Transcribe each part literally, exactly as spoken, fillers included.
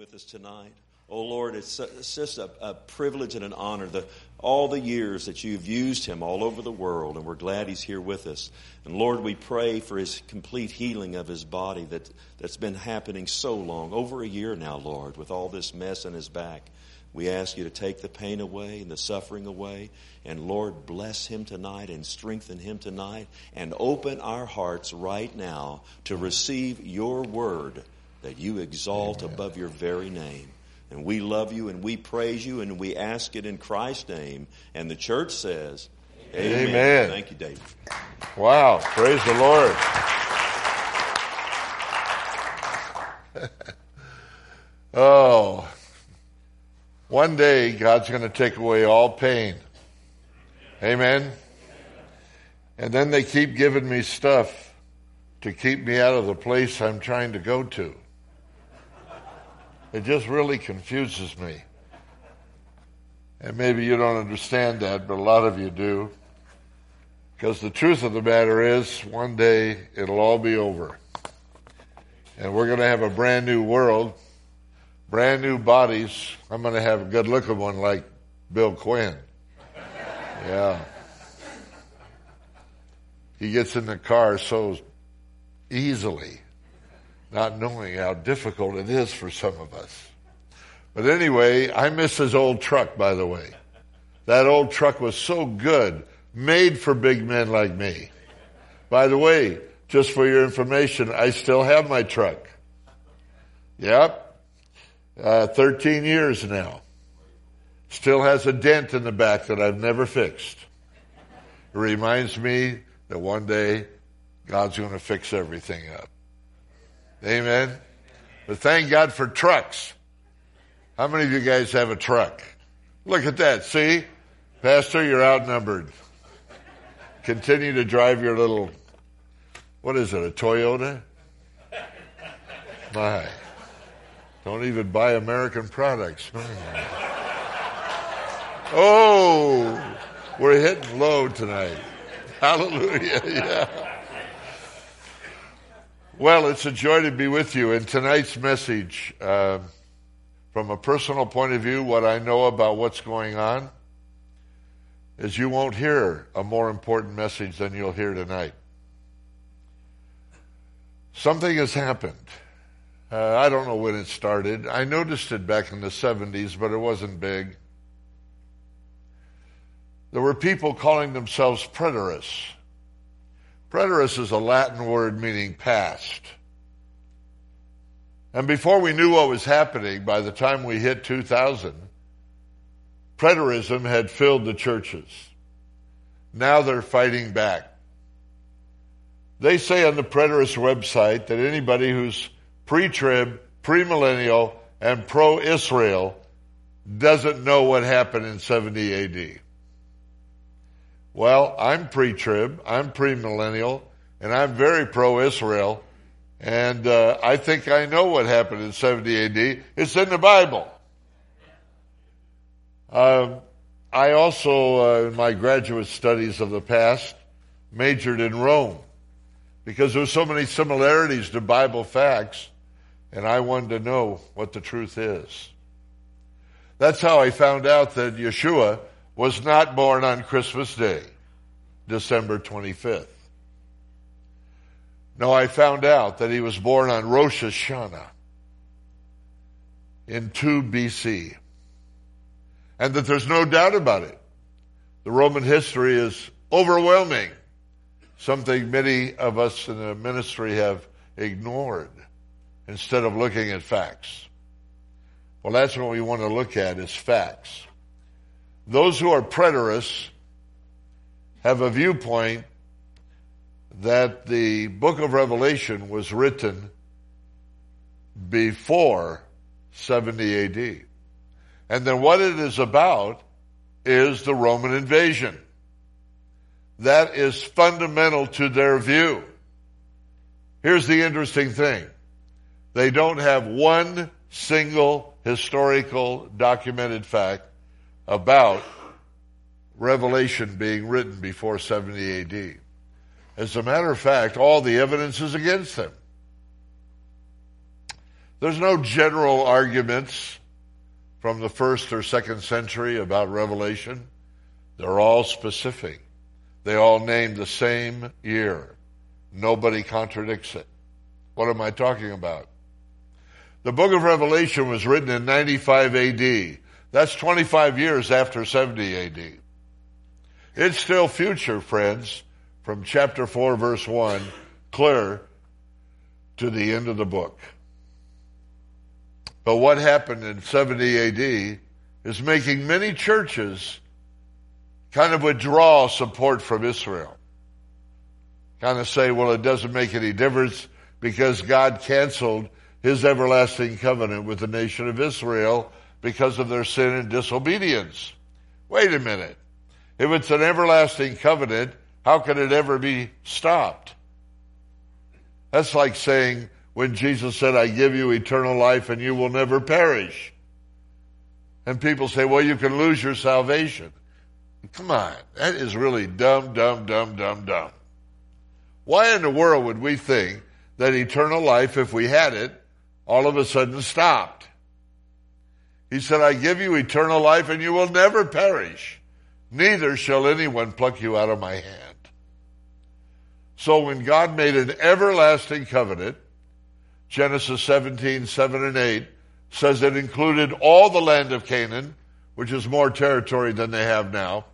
with us tonight. Oh, Lord, it's, it's just a, a privilege and an honor, the, all the years that you've used him all over the world, and we're glad he's here with us. And, Lord, we pray for his complete healing of his body that, that's been happening so long, over a year now, Lord, with all this mess in his back. We ask you to take the pain away and the suffering away. And, Lord, bless him tonight and strengthen him tonight and open our hearts right now to receive your word that you exalt Amen. Above your very name. And we love you and we praise you and we ask it in Christ's name. And the church says, Amen. Amen. Thank you, David. Wow. Praise the Lord. Oh, one day God's going to take away all pain. Amen. And then they keep giving me stuff to keep me out of the place I'm trying to go to. It just really confuses me. And maybe you don't understand that, but a lot of you do. Because the truth of the matter is, one day it'll all be over. And we're going to have a brand new world, brand new bodies. I'm going to have a good looking one like Bill Quinn. Yeah. He gets in the car so easily, not knowing how difficult it is for some of us. But anyway, I miss his old truck, by the way. That old truck was so good, made for big men like me. By the way, just for your information, I still have my truck. Yep. Uh, thirteen years now. Still has a dent in the back that I've never fixed. It reminds me that one day God's going to fix everything up. Amen. But thank God for trucks. How many of you guys have a truck? Look at that. See? Pastor, you're outnumbered. Continue to drive your little, what is it, a Toyota? My. Don't even buy American products. Oh, we're hitting low tonight. Hallelujah. Yeah. Well, it's a joy to be with you. In tonight's message, uh, from a personal point of view, what I know about what's going on is you won't hear a more important message than you'll hear tonight. Something has happened. Uh, I don't know when it started. I noticed it back in the seventies, but it wasn't big. There were people calling themselves preterists. Preterist is a Latin word meaning past. And before we knew what was happening, by the time we hit two thousand, preterism had filled the churches. Now they're fighting back. They say on the preterist website that anybody who's pre-trib, premillennial, and pro-Israel doesn't know what happened in seventy A D. Well, I'm pre-trib, I'm premillennial, and I'm very pro-Israel, and uh, I think I know what happened in seventy A D. It's in the Bible. Um, I also, uh, in my graduate studies of the past, majored in Rome, because there were so many similarities to Bible facts, and I wanted to know what the truth is. That's how I found out that Yeshua was not born on Christmas Day, December twenty-fifth. No, I found out that he was born on Rosh Hashanah in two B C. And that there's no doubt about it. The Roman history is overwhelming, something many of us in the ministry have ignored instead of looking at facts. Well, that's what we want to look at is facts. Those who are preterists have a viewpoint that the book of Revelation was written before seventy A D. And then what it is about is the Roman invasion. That is fundamental to their view. Here's the interesting thing. They don't have one single historical documented fact about Revelation being written before seventy A D. As a matter of fact, all the evidence is against them. There's no general arguments from the first or second century about Revelation. They're all specific. They all name the same year. Nobody contradicts it. What am I talking about? The book of Revelation was written in ninety-five A D. That's twenty-five years after seventy A D. It's still future, friends, from chapter four, verse one, clear to the end of the book. But what happened in seventy A D is making many churches kind of withdraw support from Israel. Kind of say, well, it doesn't make any difference because God canceled his everlasting covenant with the nation of Israel because of their sin and disobedience. Wait a minute. If it's an everlasting covenant, how can it ever be stopped? That's like saying when Jesus said, I give you eternal life and you will never perish. And people say, well, you can lose your salvation. Come on, that is really dumb, dumb, dumb, dumb, dumb. Why in the world would we think that eternal life, if we had it, all of a sudden stopped? He said, I give you eternal life and you will never perish. Neither shall anyone pluck you out of my hand. So when God made an everlasting covenant, Genesis seventeen, seven and eight says it included all the land of Canaan, which is more territory than they have now.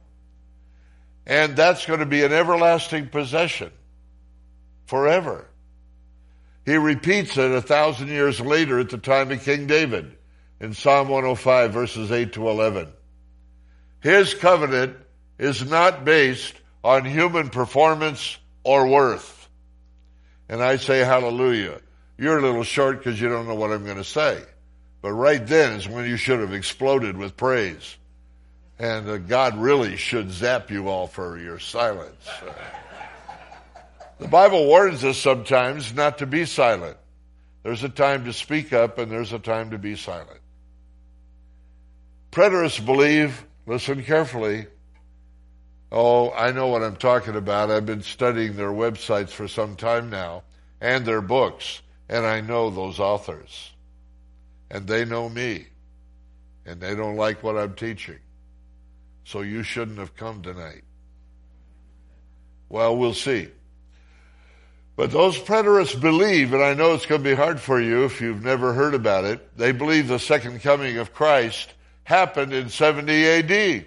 And that's going to be an everlasting possession forever. He repeats it a thousand years later at the time of King David in Psalm one oh five, verses eight to eleven. His covenant is not based on human performance or worth. And I say hallelujah. You're a little short because you don't know what I'm going to say. But right then is when you should have exploded with praise. And uh, God really should zap you all for your silence. Uh, the Bible warns us sometimes not to be silent. There's a time to speak up and there's a time to be silent. Preterists believe, listen carefully. Oh, I know what I'm talking about. I've been studying their websites for some time now and their books, and I know those authors. And they know me, and they don't like what I'm teaching. So you shouldn't have come tonight. Well, we'll see. But those preterists believe, and I know it's going to be hard for you if you've never heard about it, they believe the second coming of Christ happened in seventy A D.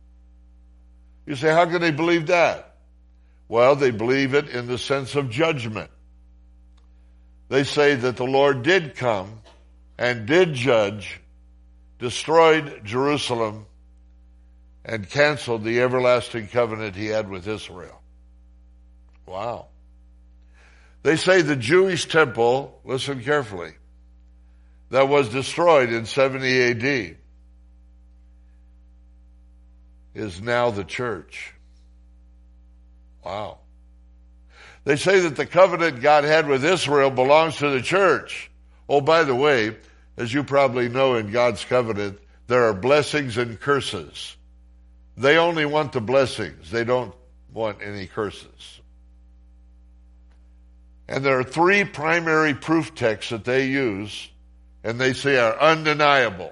You say, how can they believe that? Well, they believe it in the sense of judgment. They say that the Lord did come and did judge, destroyed Jerusalem, and canceled the everlasting covenant he had with Israel. Wow. They say the Jewish temple, listen carefully, that was destroyed in seventy A D is now the church. Wow. They say that the covenant God had with Israel belongs to the church. Oh, by the way, as you probably know, in God's covenant, there are blessings and curses. They only want the blessings. They don't want any curses. And there are three primary proof texts that they use, and they say are undeniable.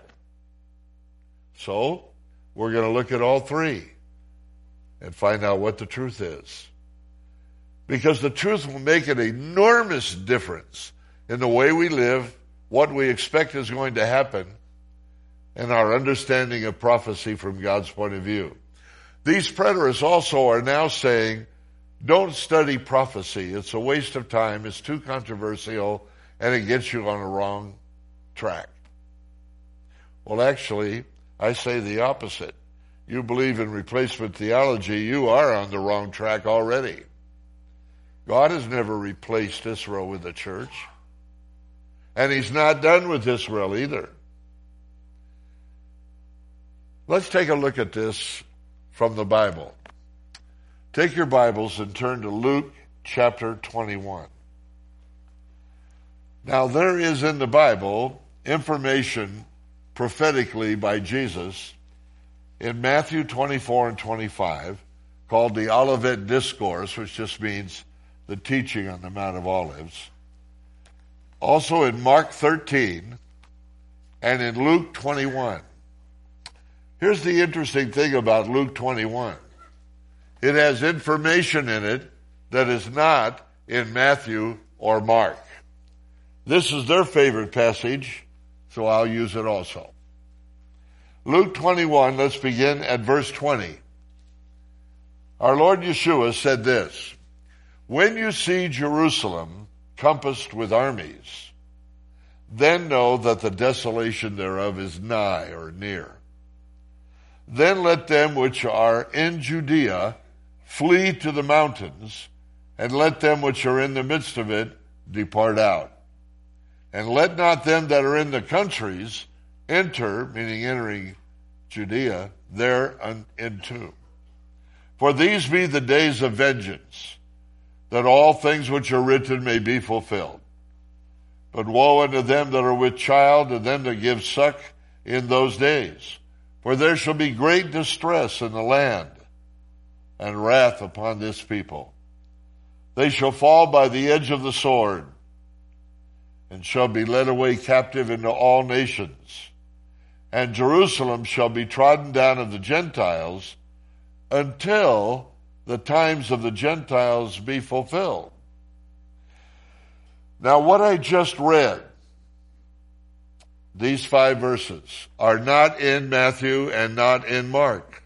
So, we're going to look at all three and find out what the truth is. Because the truth will make an enormous difference in the way we live, what we expect is going to happen, and our understanding of prophecy from God's point of view. These preterists also are now saying, don't study prophecy. It's a waste of time. It's too controversial, and it gets you on a wrong track. Well, actually, I say the opposite. You believe in replacement theology, you are on the wrong track already. God has never replaced Israel with the church. And he's not done with Israel either. Let's take a look at this from the Bible. Take your Bibles and turn to Luke chapter twenty-one. Now there is in the Bible information prophetically by Jesus in Matthew twenty-four and twenty-five called the Olivet Discourse, which just means the teaching on the Mount of Olives. also in Mark thirteen, and in Luke twenty-one. Here's the interesting thing about Luke twenty-one. It has information in it that is not in Matthew or Mark. This is their favorite passage, so I'll use it also. Luke twenty-one, let's begin at verse twenty. Our Lord Yeshua said this, "When you see Jerusalem compassed with armies, then know that the desolation thereof is nigh," or near. "Then let them which are in Judea flee to the mountains, and let them which are in the midst of it depart out. And let not them that are in the countries enter," meaning entering Judea, "there into. For these be the days of vengeance, that all things which are written may be fulfilled. But woe unto them that are with child, and them that give suck in those days. For there shall be great distress in the land, and wrath upon this people. They shall fall by the edge of the sword, and shall be led away captive into all nations. And Jerusalem shall be trodden down of the Gentiles, until the times of the Gentiles be fulfilled." Now, what I just read, these five verses, are not in Matthew and not in Mark.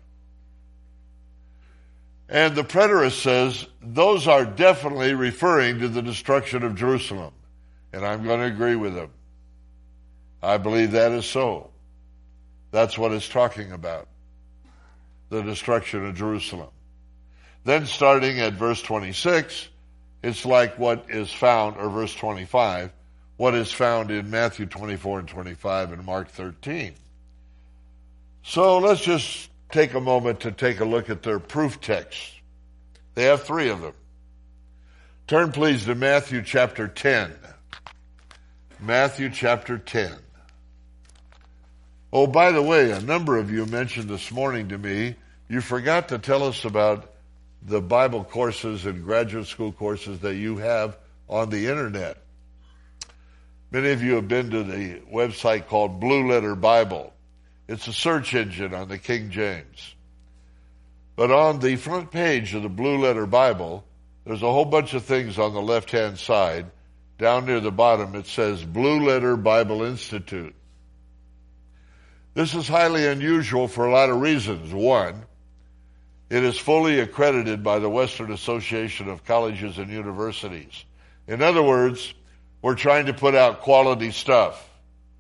And the preterist says those are definitely referring to the destruction of Jerusalem. And I'm going to agree with him. I believe that is so. That's what it's talking about. The destruction of Jerusalem. Then starting at verse twenty-six, it's like what is found, or verse twenty-five, what is found in Matthew twenty-four and twenty-five and Mark thirteen. So let's just take a moment to take a look at their proof texts. They have three of them. Turn please to Matthew chapter ten. Matthew chapter ten. Oh, by the way, a number of you mentioned this morning to me, you forgot to tell us about the Bible courses and graduate school courses that you have on the internet. Many of you have been to the website called Blue Letter Bible. It's a search engine on the King James. But on the front page of the Blue Letter Bible, there's a whole bunch of things on the left-hand side. Down near the bottom, it says Blue Letter Bible Institute. This is highly unusual for a lot of reasons. One, it is fully accredited by the Western Association of Colleges and Universities. In other words, we're trying to put out quality stuff.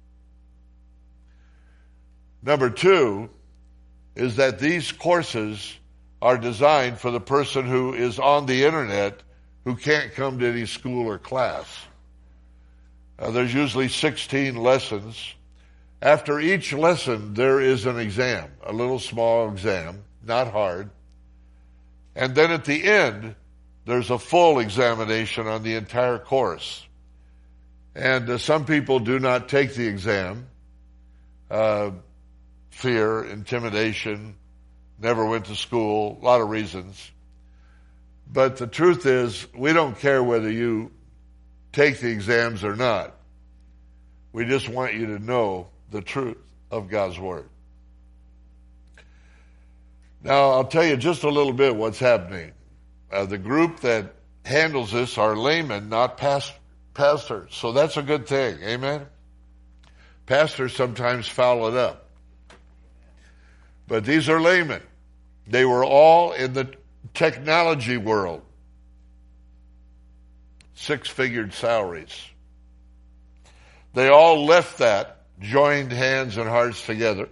Number two is that these courses are designed for the person who is on the internet who can't come to any school or class. Uh, there's usually sixteen lessons. After each lesson, there is an exam, a little small exam, not hard. And then at the end, there's a full examination on the entire course. And uh, some people do not take the exam. Uh, fear, intimidation, never went to school, a lot of reasons. But the truth is, we don't care whether you take the exams or not. We just want you to know the truth of God's Word. Now, I'll tell you just a little bit what's happening. Uh, the group that handles this are laymen, not past, pastors. So that's a good thing. Amen? Pastors sometimes foul it up. But these are laymen. They were all in the technology world. Six-figured salaries. They all left that, joined hands and hearts together,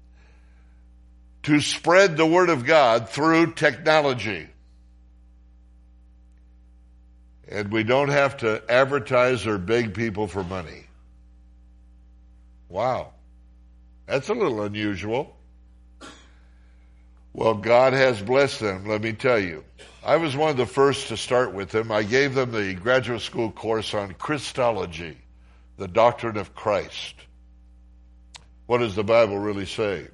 to spread the Word of God through technology. And we don't have to advertise or beg people for money. Wow. That's a little unusual. Well, God has blessed them, let me tell you. I was one of the first to start with them. I gave them the graduate school course on Christology, the doctrine of Christ. What does the Bible really say?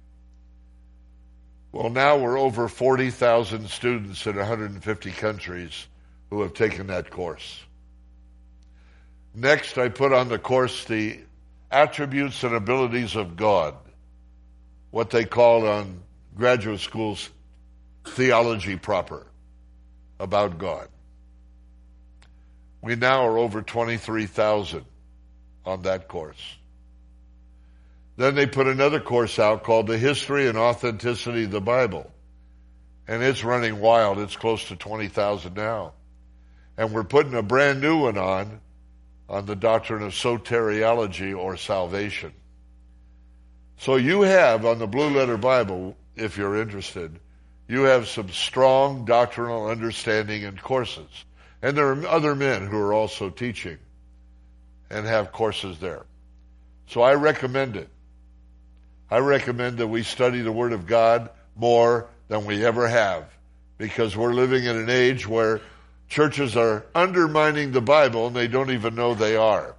Well, now we're over forty thousand students in one hundred fifty countries who have taken that course. Next, I put on the course the attributes and abilities of God, what they call on graduate schools theology proper about God. We now are over twenty-three thousand on that course. Then they put another course out called The History and Authenticity of the Bible. And it's running wild. It's close to twenty thousand now. And we're putting a brand new one on, on the doctrine of soteriology or salvation. So you have, on the Blue Letter Bible, if you're interested, you have some strong doctrinal understanding and courses. And there are other men who are also teaching and have courses there. So I recommend it. I recommend that we study the Word of God more than we ever have, because we're living in an age where churches are undermining the Bible and they don't even know they are.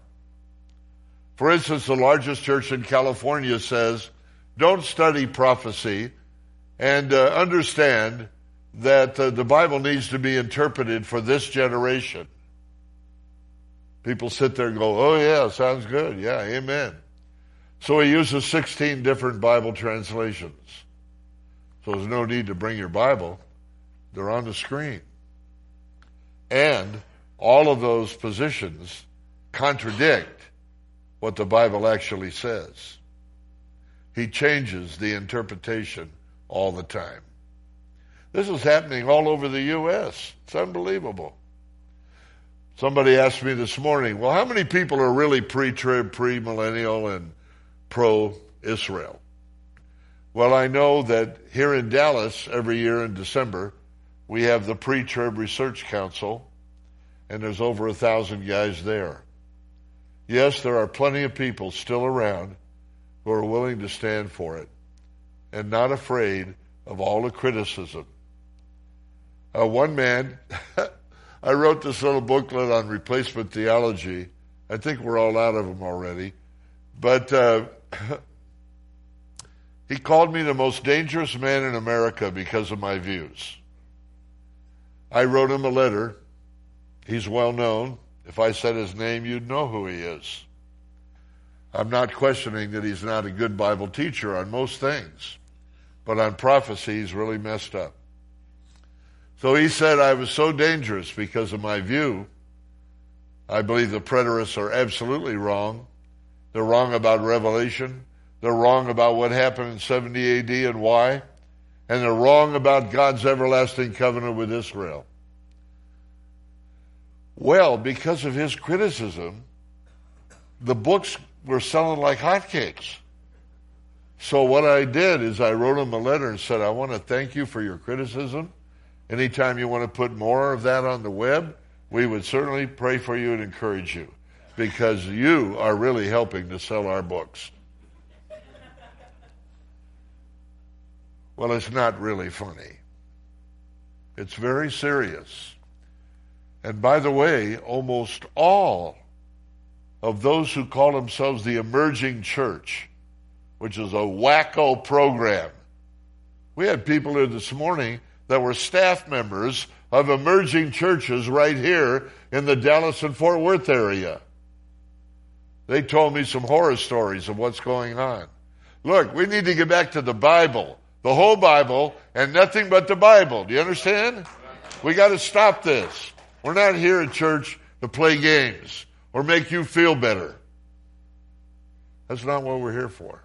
For instance, the largest church in California says, don't study prophecy and uh, understand that uh, the Bible needs to be interpreted for this generation. People sit there and go, oh yeah, sounds good. Yeah, amen. So he uses sixteen different Bible translations. So there's no need to bring your Bible. They're on the screen. And all of those positions contradict what the Bible actually says. He changes the interpretation all the time. This is happening all over the U S It's unbelievable. Somebody asked me this morning, well, how many people are really pre-trib, pre-millennial, and pro-Israel? Well, I know that here in Dallas, every year in December, we have the Pre-Trib Research Council, and there's over a thousand guys there. Yes, there are plenty of people still around who are willing to stand for it and not afraid of all the criticism. Uh, one man, I wrote this little booklet on replacement theology. I think we're all out of them already. But uh, he called me the most dangerous man in America because of my views. I wrote him a letter. He's well known. If I said his name, you'd know who he is. I'm not questioning that he's not a good Bible teacher on most things, but on prophecy, he's really messed up. So he said I was so dangerous because of my view. I believe the preterists are absolutely wrong. They're wrong about Revelation. They're wrong about what happened in seventy A D and why. And they're wrong about God's everlasting covenant with Israel. Well, because of his criticism, the books were selling like hotcakes. So what I did is I wrote him a letter and said, I want to thank you for your criticism. Anytime you want to put more of that on the web, we would certainly pray for you and encourage you, because you are really helping to sell our books. Well, it's not really funny. It's very serious. And by the way, almost all of those who call themselves the emerging church, which is a wacko program. We had people here this morning that were staff members of emerging churches right here in the Dallas and Fort Worth area. They told me some horror stories of what's going on. Look, we need to get back to the Bible, the whole Bible, and nothing but the Bible. Do you understand? We got to stop this. We're not here at church to play games or make you feel better. That's not what we're here for.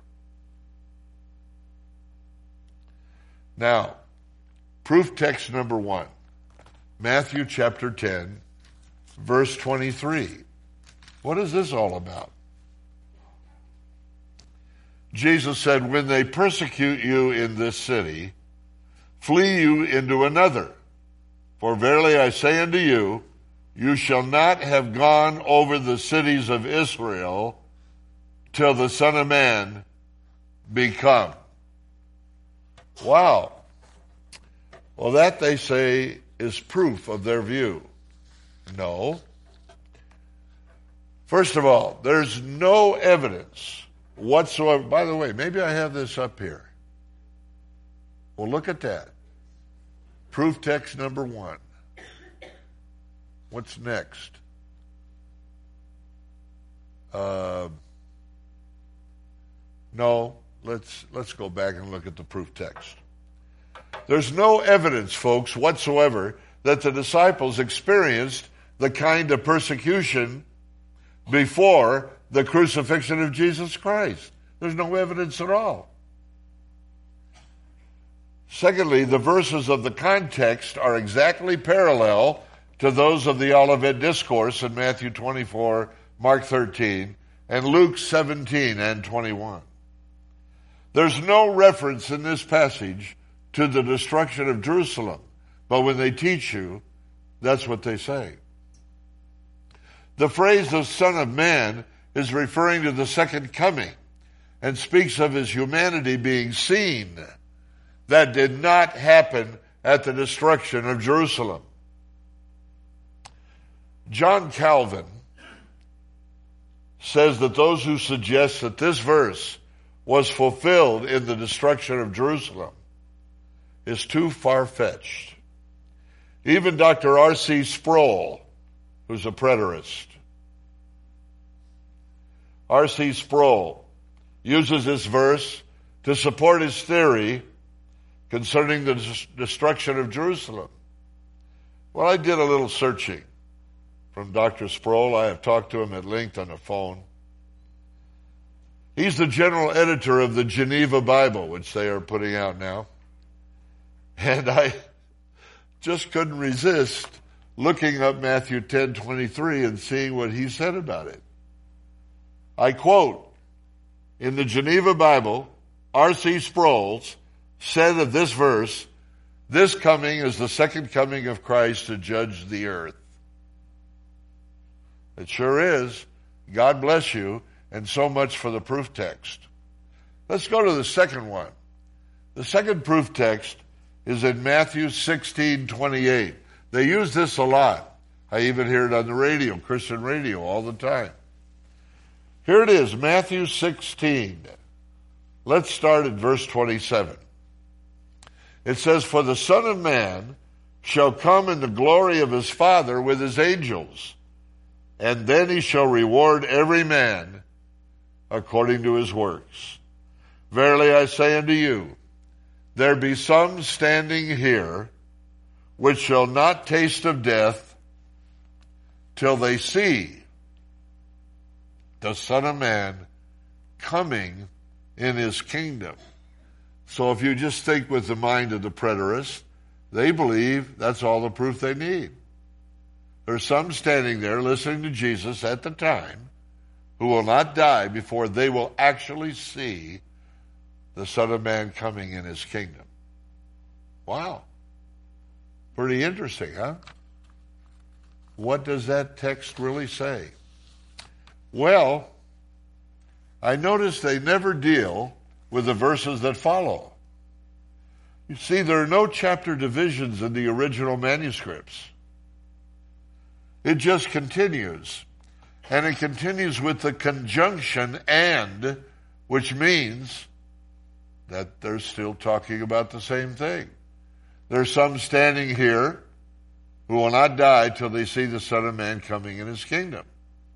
Now, proof text number one, Matthew chapter ten, verse twenty-three. What is this all about? Jesus said, when they persecute you in this city, flee you into another. For verily I say unto you, you shall not have gone over the cities of Israel till the Son of Man be come. Wow. Well, that, they say, is proof of their view. No. First of all, there's no evidence whatsoever. By the way, maybe I have this up here. Well, look at that. Proof text number one. What's next? Uh, no, let's let's go back and look at the proof text. There's no evidence, folks, whatsoever that the disciples experienced the kind of persecution before the crucifixion of Jesus Christ. There's no evidence at all. Secondly, the verses of the context are exactly parallel to those of the Olivet Discourse in Matthew twenty-four, Mark thirteen, and Luke seventeen and twenty-one. There's no reference in this passage to the destruction of Jerusalem, but when they teach you, that's what they say. The phrase the Son of Man is referring to the second coming and speaks of his humanity being seen. That did not happen at the destruction of Jerusalem. John Calvin says that those who suggest that this verse was fulfilled in the destruction of Jerusalem is too far-fetched. Even Doctor R C Sproul, who's a preterist, R C Sproul uses this verse to support his theory concerning the destruction of Jerusalem. Well, I did a little searching from Doctor Sproul. I have talked to him at length on the phone. He's the general editor of the Geneva Bible, which they are putting out now. And I just couldn't resist looking up Matthew ten twenty-three and seeing what he said about it. I quote, in the Geneva Bible, R C Sproul's said of this verse, this coming is the second coming of Christ to judge the earth. It sure is. God bless you, and so much for the proof text. Let's go to the second one. The second proof text is in Matthew sixteen twenty-eight. They use this a lot. I even hear it on the radio, Christian radio, all the time. Here it is, Matthew sixteen. Let's start at verse twenty-seven. It says, for the Son of Man shall come in the glory of his Father with his angels, and then he shall reward every man according to his works. Verily I say unto you, there be some standing here which shall not taste of death till they see the Son of Man coming in his kingdom. So if you just think with the mind of the preterist, they believe that's all the proof they need. There's some standing there listening to Jesus at the time who will not die before they will actually see the Son of Man coming in his kingdom. Wow. Pretty interesting, huh? What does that text really say? Well, I notice they never deal with the verses that follow. You see, there are no chapter divisions in the original manuscripts. It just continues. And it continues with the conjunction and, which means that they're still talking about the same thing. There's some standing here who will not die till they see the Son of Man coming in his kingdom.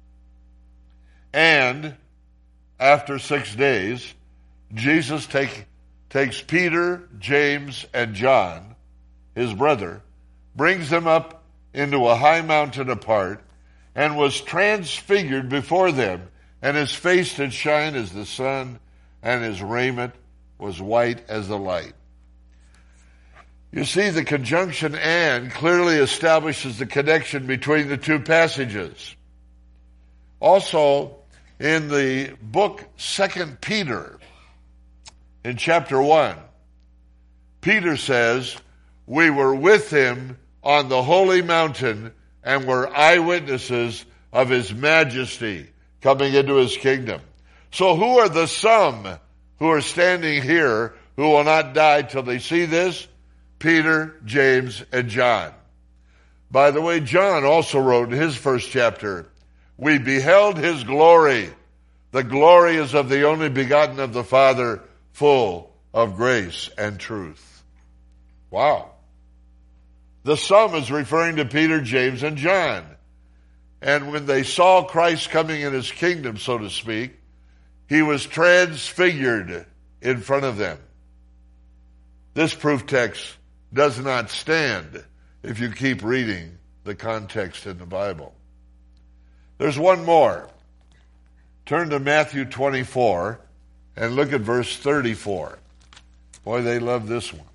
And after six days, Jesus take, takes Peter, James, and John, his brother, brings them up into a high mountain apart, and was transfigured before them, and his face did shine as the sun, and his raiment was white as the light. You see, the conjunction and clearly establishes the connection between the two passages. Also, in the book Second Peter, in chapter one, Peter says, we were with him on the holy mountain and were eyewitnesses of his majesty coming into his kingdom. So who are the some who are standing here who will not die till they see this? Peter, James, and John. By the way, John also wrote in his first chapter, we beheld his glory. The glory is of the only begotten of the Father, full of grace and truth. Wow. The some is referring to Peter, James, and John. And when they saw Christ coming in his kingdom, so to speak, he was transfigured in front of them. This proof text does not stand if you keep reading the context in the Bible. There's one more. Turn to Matthew twenty-four and look at verse thirty-four. Boy, they love this one.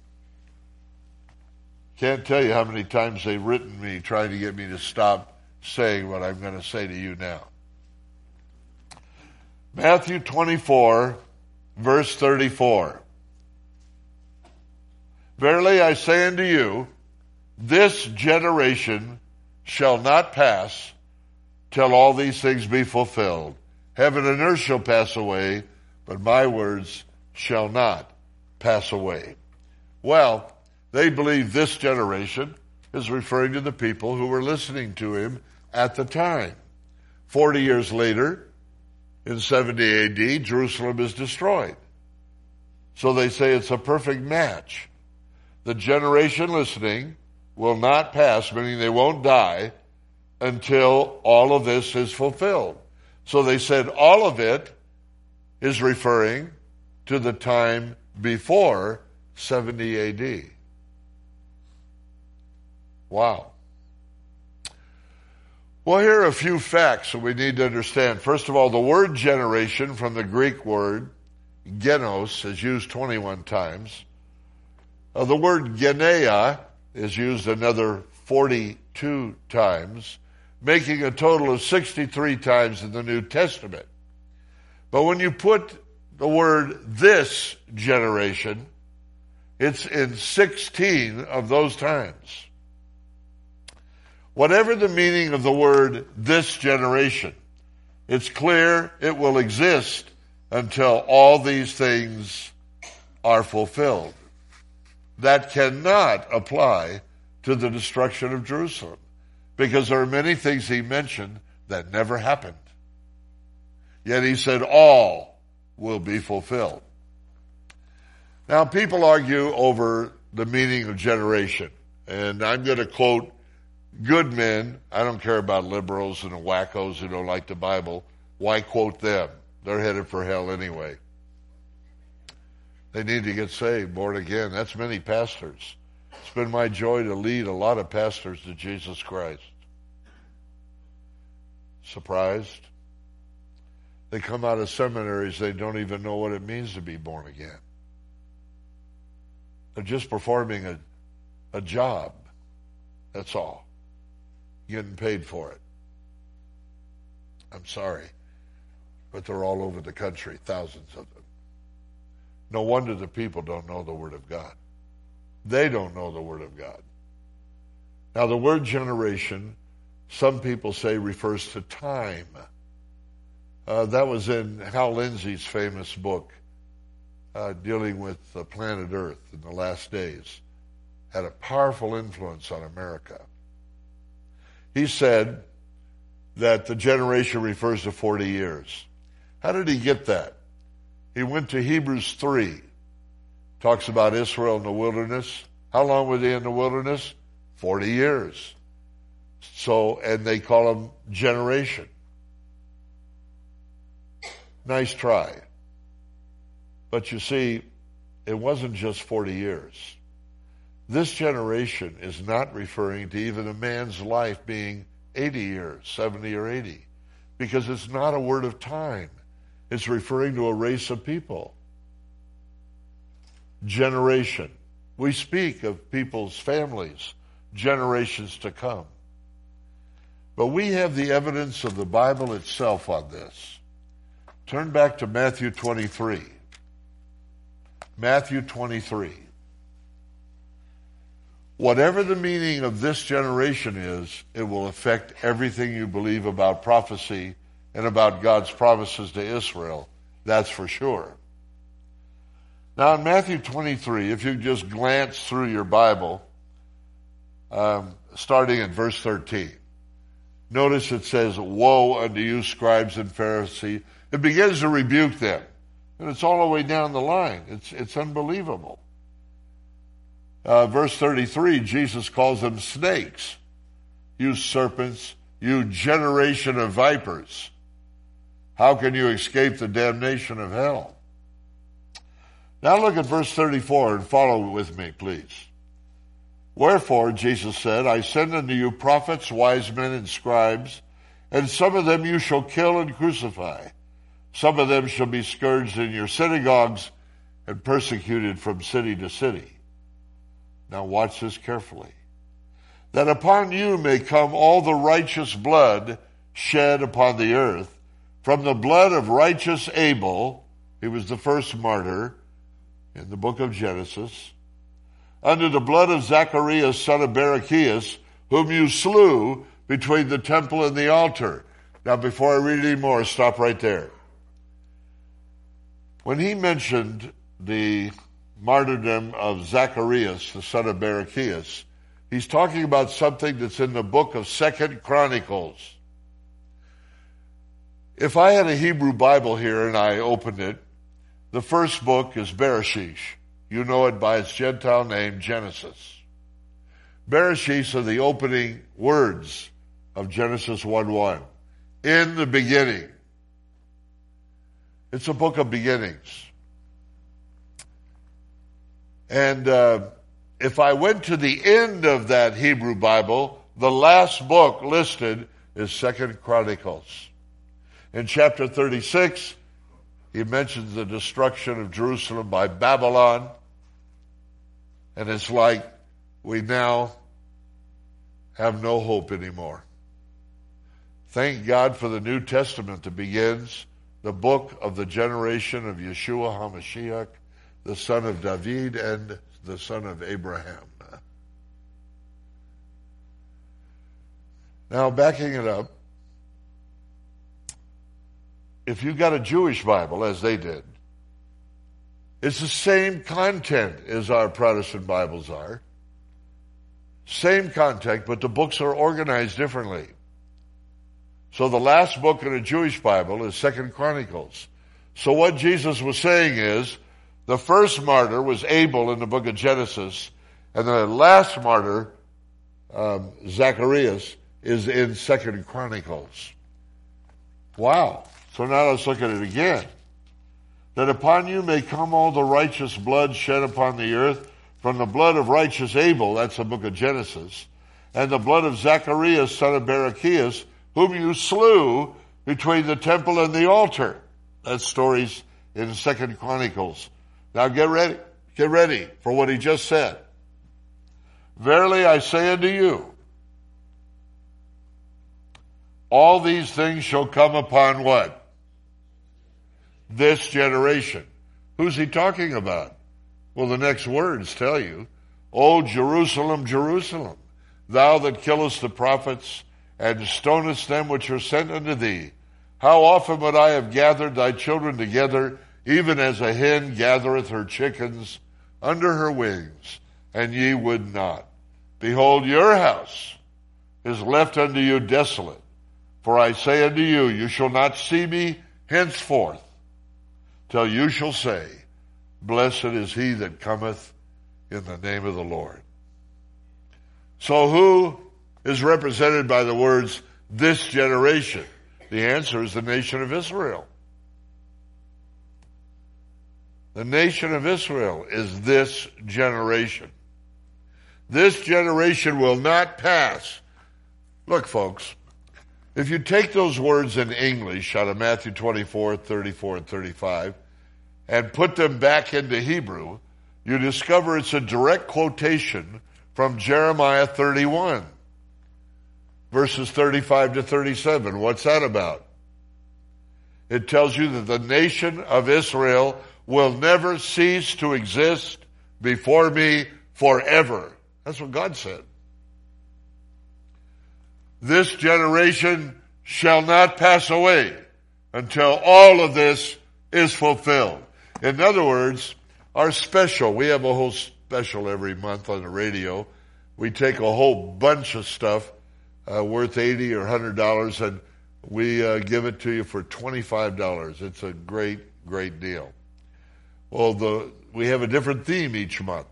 Can't tell you how many times they've written me trying to get me to stop saying what I'm going to say to you now. Matthew twenty-four, verse thirty-four. Verily I say unto you, this generation shall not pass till all these things be fulfilled. Heaven and earth shall pass away, but my words shall not pass away. Well, they believe this generation is referring to the people who were listening to him at the time. Forty years later, in seventy A D, Jerusalem is destroyed. So they say it's a perfect match. The generation listening will not pass, meaning they won't die, until all of this is fulfilled. So they said all of it is referring to the time before seventy A D. Wow. Well, here are a few facts that we need to understand. First of all, the word generation from the Greek word genos is used twenty-one times. Uh, the word genea is used another forty-two times, making a total of sixty-three times in the New Testament. But when you put the word this generation, it's in sixteen of those times. Whatever the meaning of the word this generation, it's clear it will exist until all these things are fulfilled. That cannot apply to the destruction of Jerusalem, because there are many things he mentioned that never happened. Yet he said all will be fulfilled. Now, people argue over the meaning of generation, and I'm going to quote good men. I don't care about liberals and wackos who don't like the Bible. Why quote them? They're headed for hell anyway. They need to get saved, born again. That's many pastors. It's been my joy to lead a lot of pastors to Jesus Christ. Surprised? They come out of seminaries, they don't even know what it means to be born again. They're just performing a, a job. That's all. Getting paid for it. I'm sorry, but they're all over the country, thousands of them. No wonder the people don't know the Word of God. They don't know the Word of God. Now, the word generation, some people say, refers to time. Uh, that was in Hal Lindsey's famous book, uh, dealing with the planet Earth in the last days. Had a powerful influence on America. He said that the generation refers to forty years. How did he get that? He went to Hebrews three. Talks about Israel in the wilderness. How long were they in the wilderness? Forty years. So, and they call them generation. Nice try. But you see, it wasn't just forty years. This generation is not referring to even a man's life being eighty years, seventy or eighty, because it's not a word of time. It's referring to a race of people. Generation. We speak of people's families, generations to come. But we have the evidence of the Bible itself on this. Turn back to Matthew twenty-three. Matthew twenty-three. Whatever the meaning of this generation is, it will affect everything you believe about prophecy and about God's promises to Israel. That's for sure. Now in Matthew twenty-three, if you just glance through your Bible, um, starting at verse thirteen, notice it says, "Woe unto you, scribes and Pharisees." It begins to rebuke them. And it's all the way down the line. It's, it's unbelievable. Uh, verse thirty-three, Jesus calls them snakes. You serpents, you generation of vipers. How can you escape the damnation of hell? Now look at verse thirty-four and follow with me, please. Wherefore, Jesus said, I send unto you prophets, wise men, and scribes, and some of them you shall kill and crucify. Some of them shall be scourged in your synagogues and persecuted from city to city. Now watch this carefully. That upon you may come all the righteous blood shed upon the earth, from the blood of righteous Abel, he was the first martyr in the book of Genesis, unto the blood of Zacharias, son of Barachias, whom you slew between the temple and the altar. Now, before I read any more, stop right there. When he mentioned the martyrdom of Zacharias, the son of Barachias, he's talking about something that's in the book of Second Chronicles. If I had a Hebrew Bible here and I opened it, the first book is Bereshit. You know it by its Gentile name, Genesis. Bereshit are the opening words of Genesis one one. In the beginning. It's a book of beginnings. And uh, if I went to the end of that Hebrew Bible, the last book listed is Second Chronicles. In chapter thirty-six, he mentions the destruction of Jerusalem by Babylon. And it's like we now have no hope anymore. Thank God for the New Testament that begins the book of the generation of Yeshua HaMashiach, the son of David and the son of Abraham. Now, backing it up, if you got a Jewish Bible, as they did, it's the same content as our Protestant Bibles are. Same content, but the books are organized differently. So the last book in a Jewish Bible is Second Chronicles. So what Jesus was saying is, the first martyr was Abel in the book of Genesis, and the last martyr, um, Zacharias, is in Second Chronicles. Wow. So now let's look at it again. That upon you may come all the righteous blood shed upon the earth, from the blood of righteous Abel, that's the book of Genesis, and the blood of Zacharias, son of Barachias, whom you slew between the temple and the altar. That's stories in Second Chronicles. Now get ready, get ready for what he just said. Verily I say unto you, all these things shall come upon what? This generation. Who's he talking about? Well, the next words tell you, O Jerusalem, Jerusalem, thou that killest the prophets and stonest them which are sent unto thee, how often would I have gathered thy children together, even as a hen gathereth her chickens under her wings, and ye would not. Behold, your house is left unto you desolate. For I say unto you, you shall not see me henceforth, till you shall say, blessed is he that cometh in the name of the Lord. So who is represented by the words, this generation? The answer is the nation of Israel. The nation of Israel is this generation. This generation will not pass. Look, folks, if you take those words in English out of Matthew twenty-four, thirty-four, and thirty-five, and put them back into Hebrew, you discover it's a direct quotation from Jeremiah thirty-one, verses thirty-five to thirty-seven. What's that about? It tells you that the nation of Israel will never cease to exist before me forever. That's what God said. This generation shall not pass away until all of this is fulfilled. In other words, our special, we have a whole special every month on the radio. We take a whole bunch of stuff uh, worth eighty or one hundred dollars and we uh, give it to you for twenty-five dollars. It's a great, great deal. Well, the, we have a different theme each month.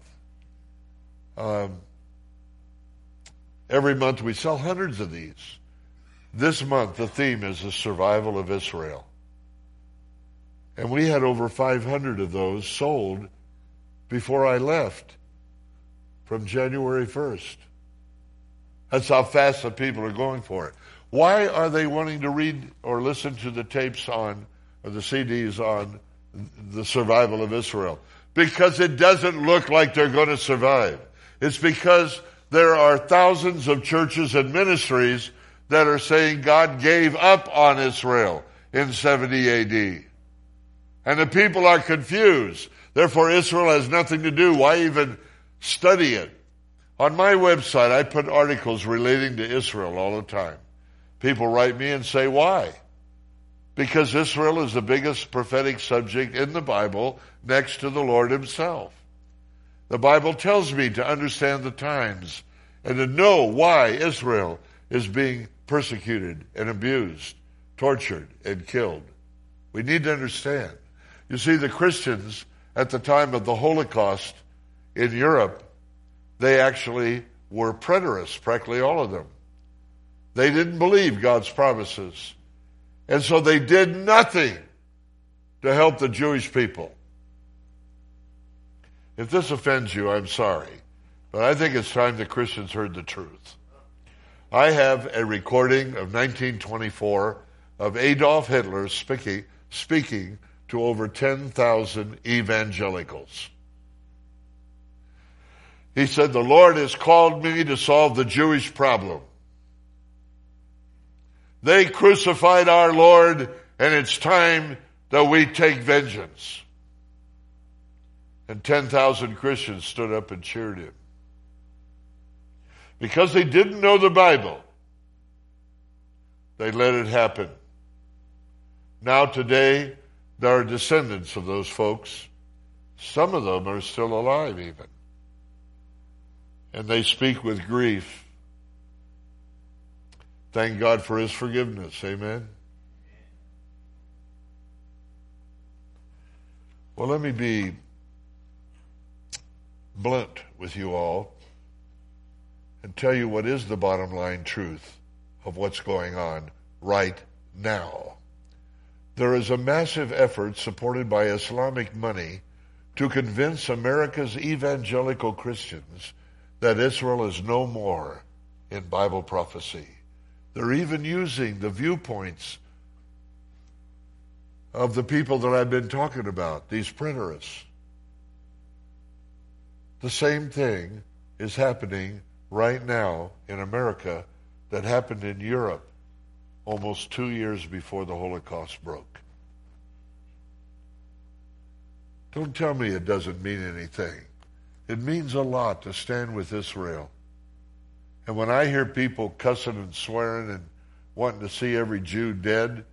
Um, every month we sell hundreds of these. This month, the theme is the survival of Israel. And we had over five hundred of those sold before I left from January first. That's how fast the people are going for it. Why are they wanting to read or listen to the tapes on, or the C Ds on the survival of Israel? Because it doesn't look like they're going to survive. It's because there are thousands of churches and ministries that are saying God gave up on Israel in seventy A D. And the people are confused. Therefore, Israel has nothing to do. Why even study it? On my website, I put articles relating to Israel all the time. People write me and say, why? Because Israel is the biggest prophetic subject in the Bible next to the Lord himself. The Bible tells me to understand the times and to know why Israel is being persecuted and abused, tortured and killed. We need to understand. You see, the Christians at the time of the Holocaust in Europe, they actually were preterists, practically all of them. They didn't believe God's promises. And so they did nothing to help the Jewish people. If this offends you, I'm sorry. But I think it's time the Christians heard the truth. I have a recording of nineteen twenty-four of Adolf Hitler speaking, speaking to over ten thousand evangelicals. He said, the Lord has called me to solve the Jewish problem. They crucified our Lord, and it's time that we take vengeance. And ten thousand Christians stood up and cheered him. Because they didn't know the Bible, they let it happen. Now today, there are descendants of those folks. Some of them are still alive even. And they speak with grief. Thank God for his forgiveness. Amen. Well, let me be blunt with you all and tell you what is the bottom line truth of what's going on right now. There is a massive effort supported by Islamic money to convince America's evangelical Christians that Israel is no more in Bible prophecy. They're even using the viewpoints of the people that I've been talking about, these preterists. The same thing is happening right now in America that happened in Europe almost two years before the Holocaust broke. Don't tell me it doesn't mean anything. It means a lot to stand with Israel. And when I hear people cussing and swearing and wanting to see every Jew dead,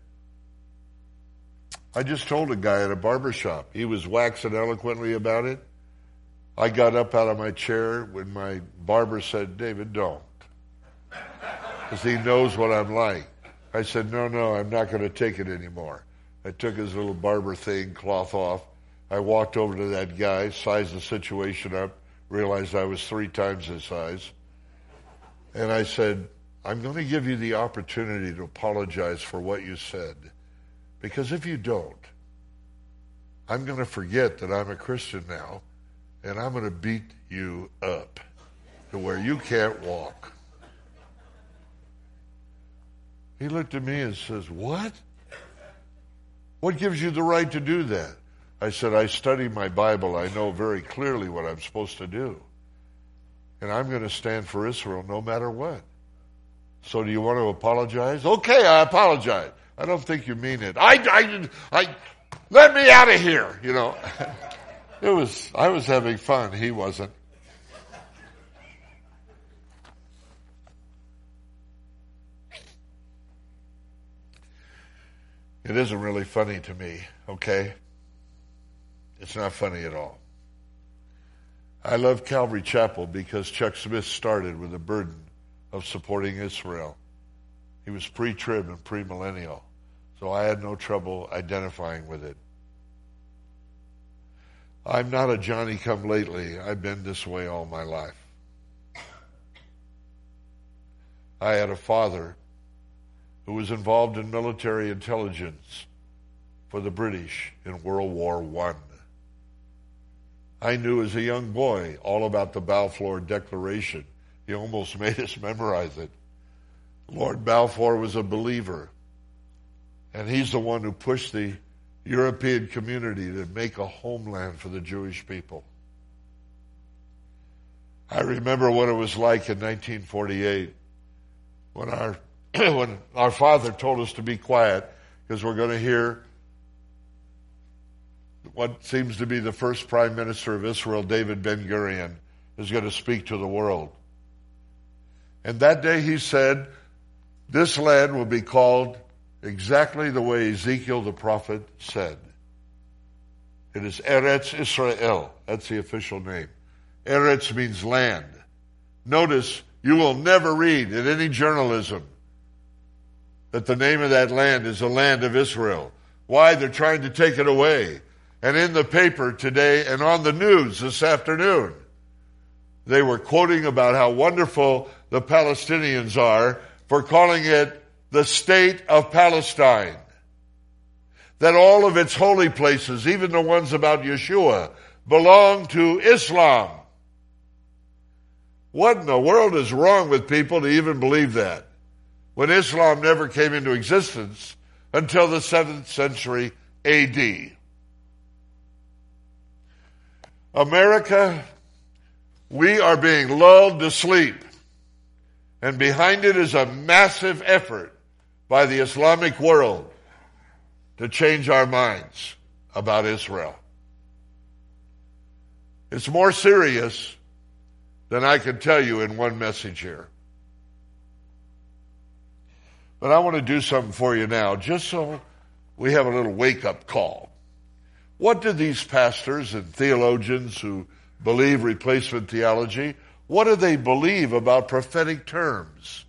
I just told a guy at a barber shop, he was waxing eloquently about it. I got up out of my chair when my barber said, David, don't. Because he knows what I'm like. I said, no, no, I'm not going to take it anymore. I took his little barber thing, cloth off. I walked over to that guy, sized the situation up, realized I was three times his size. And I said, I'm going to give you the opportunity to apologize for what you said. Because if you don't, I'm going to forget that I'm a Christian now, and I'm going to beat you up to where you can't walk. He looked at me and says, what? What gives you the right to do that? I said, I study my Bible. I know very clearly what I'm supposed to do. And I'm going to stand for Israel no matter what. So do you want to apologize? Okay, I apologize. I don't think you mean it. I, I, I, let me out of here, you know. It was, I was having fun. He wasn't. It isn't really funny to me, okay? It's not funny at all. I love Calvary Chapel because Chuck Smith started with a burden of supporting Israel. He was pre-trib and pre-millennial, so I had no trouble identifying with it. I'm not a Johnny-come-lately. I've been this way all my life. I had a father who was involved in military intelligence for the British in World War One. I knew as a young boy all about the Balfour Declaration. He almost made us memorize it. Lord Balfour was a believer, and he's the one who pushed the European community to make a homeland for the Jewish people. I remember what it was like in nineteen forty-eight when our when our father told us to be quiet because we're going to hear what seems to be the first prime minister of Israel, David Ben-Gurion, is going to speak to the world. And that day he said, this land will be called exactly the way Ezekiel the prophet said. It is Eretz Israel. That's the official name. Eretz means land. Notice, you will never read in any journalism that the name of that land is the land of Israel. Why? They're trying to take it away. And in the paper today and on the news this afternoon, they were quoting about how wonderful the Palestinians are for calling it the State of Palestine. That all of its holy places, even the ones about Yeshua, belong to Islam. What in the world is wrong with people to even believe that? When Islam never came into existence until the seventh century A D. America, we are being lulled to sleep. And behind it is a massive effort by the Islamic world to change our minds about Israel. It's more serious than I can tell you in one message here. But I want to do something for you now, just so we have a little wake-up call. What do these pastors and theologians who believe replacement theology, what do they believe about prophetic terms?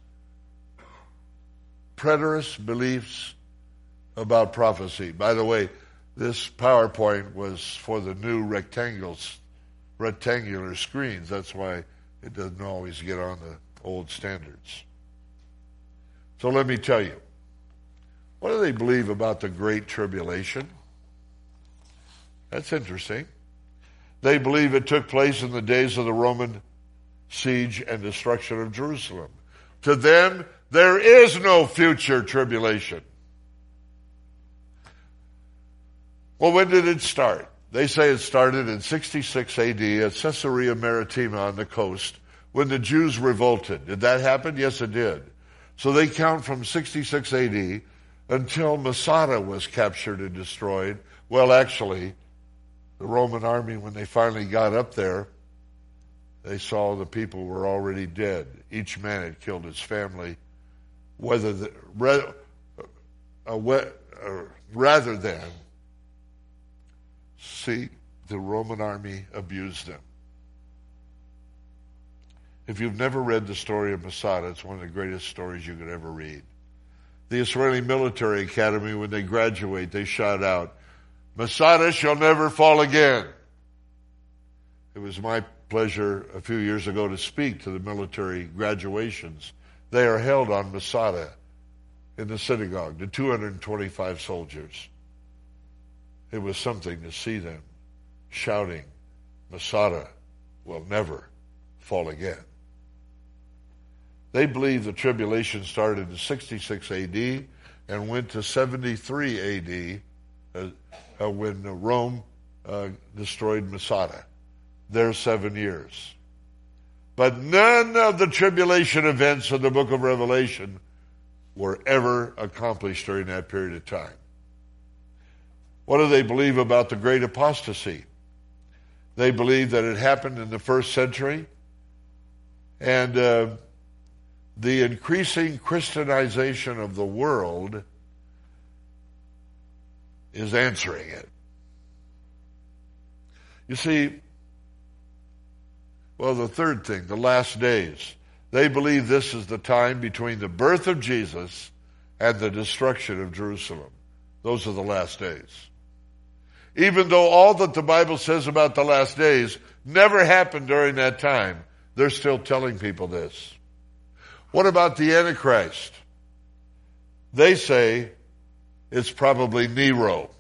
Preterist beliefs about prophecy. By the way, this PowerPoint was for the new rectangles, rectangular screens. That's why it doesn't always get on the old standards. So let me tell you, what do they believe about the Great Tribulation? That's interesting. They believe it took place in the days of the Roman siege and destruction of Jerusalem. To them, there is no future tribulation. Well, when did it start? They say it started in sixty-six A D at Caesarea Maritima on the coast when the Jews revolted. Did that happen? Yes, it did. So they count from sixty-six A D until Masada was captured and destroyed. Well, actually, the Roman army, when they finally got up there, they saw the people were already dead. Each man had killed his family, whether the, uh, uh, rather than see the Roman army abuse them. If you've never read the story of Masada, it's one of the greatest stories you could ever read. The Israeli Military Academy, when they graduate, they shout out, Masada shall never fall again. It was my pleasure a few years ago to speak to the military graduations. They are held on Masada in the synagogue, the two hundred twenty-five soldiers. It was something to see them shouting, Masada will never fall again. They believe the tribulation started in sixty-six A D and went to seventy-three A D uh, uh, when Rome uh, destroyed Masada. Their seven years. But none of the tribulation events of the book of Revelation were ever accomplished during that period of time. What do they believe about the great apostasy? They believe that it happened in the first century, and uh, the increasing Christianization of the world is answering it. You see, well, the third thing, the last days. They believe this is the time between the birth of Jesus and the destruction of Jerusalem. Those are the last days. Even though all that the Bible says about the last days never happened during that time, they're still telling people this. What about the Antichrist? They say it's probably Nero,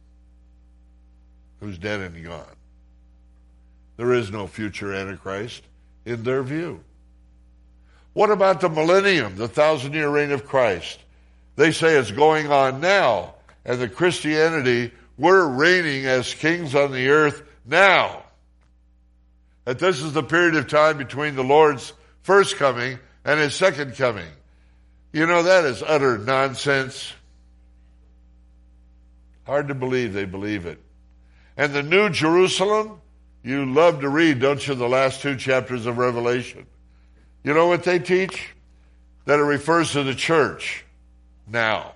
who's dead and gone. There is no future Antichrist in their view. What about the millennium, the thousand-year reign of Christ? They say it's going on now, and the Christianity, we're reigning as kings on the earth now. That this is the period of time between the Lord's first coming and his second coming. You know, that is utter nonsense. Hard to believe they believe it. And the New Jerusalem, you love to read, don't you, the last two chapters of Revelation. You know what they teach? That it refers to the church now.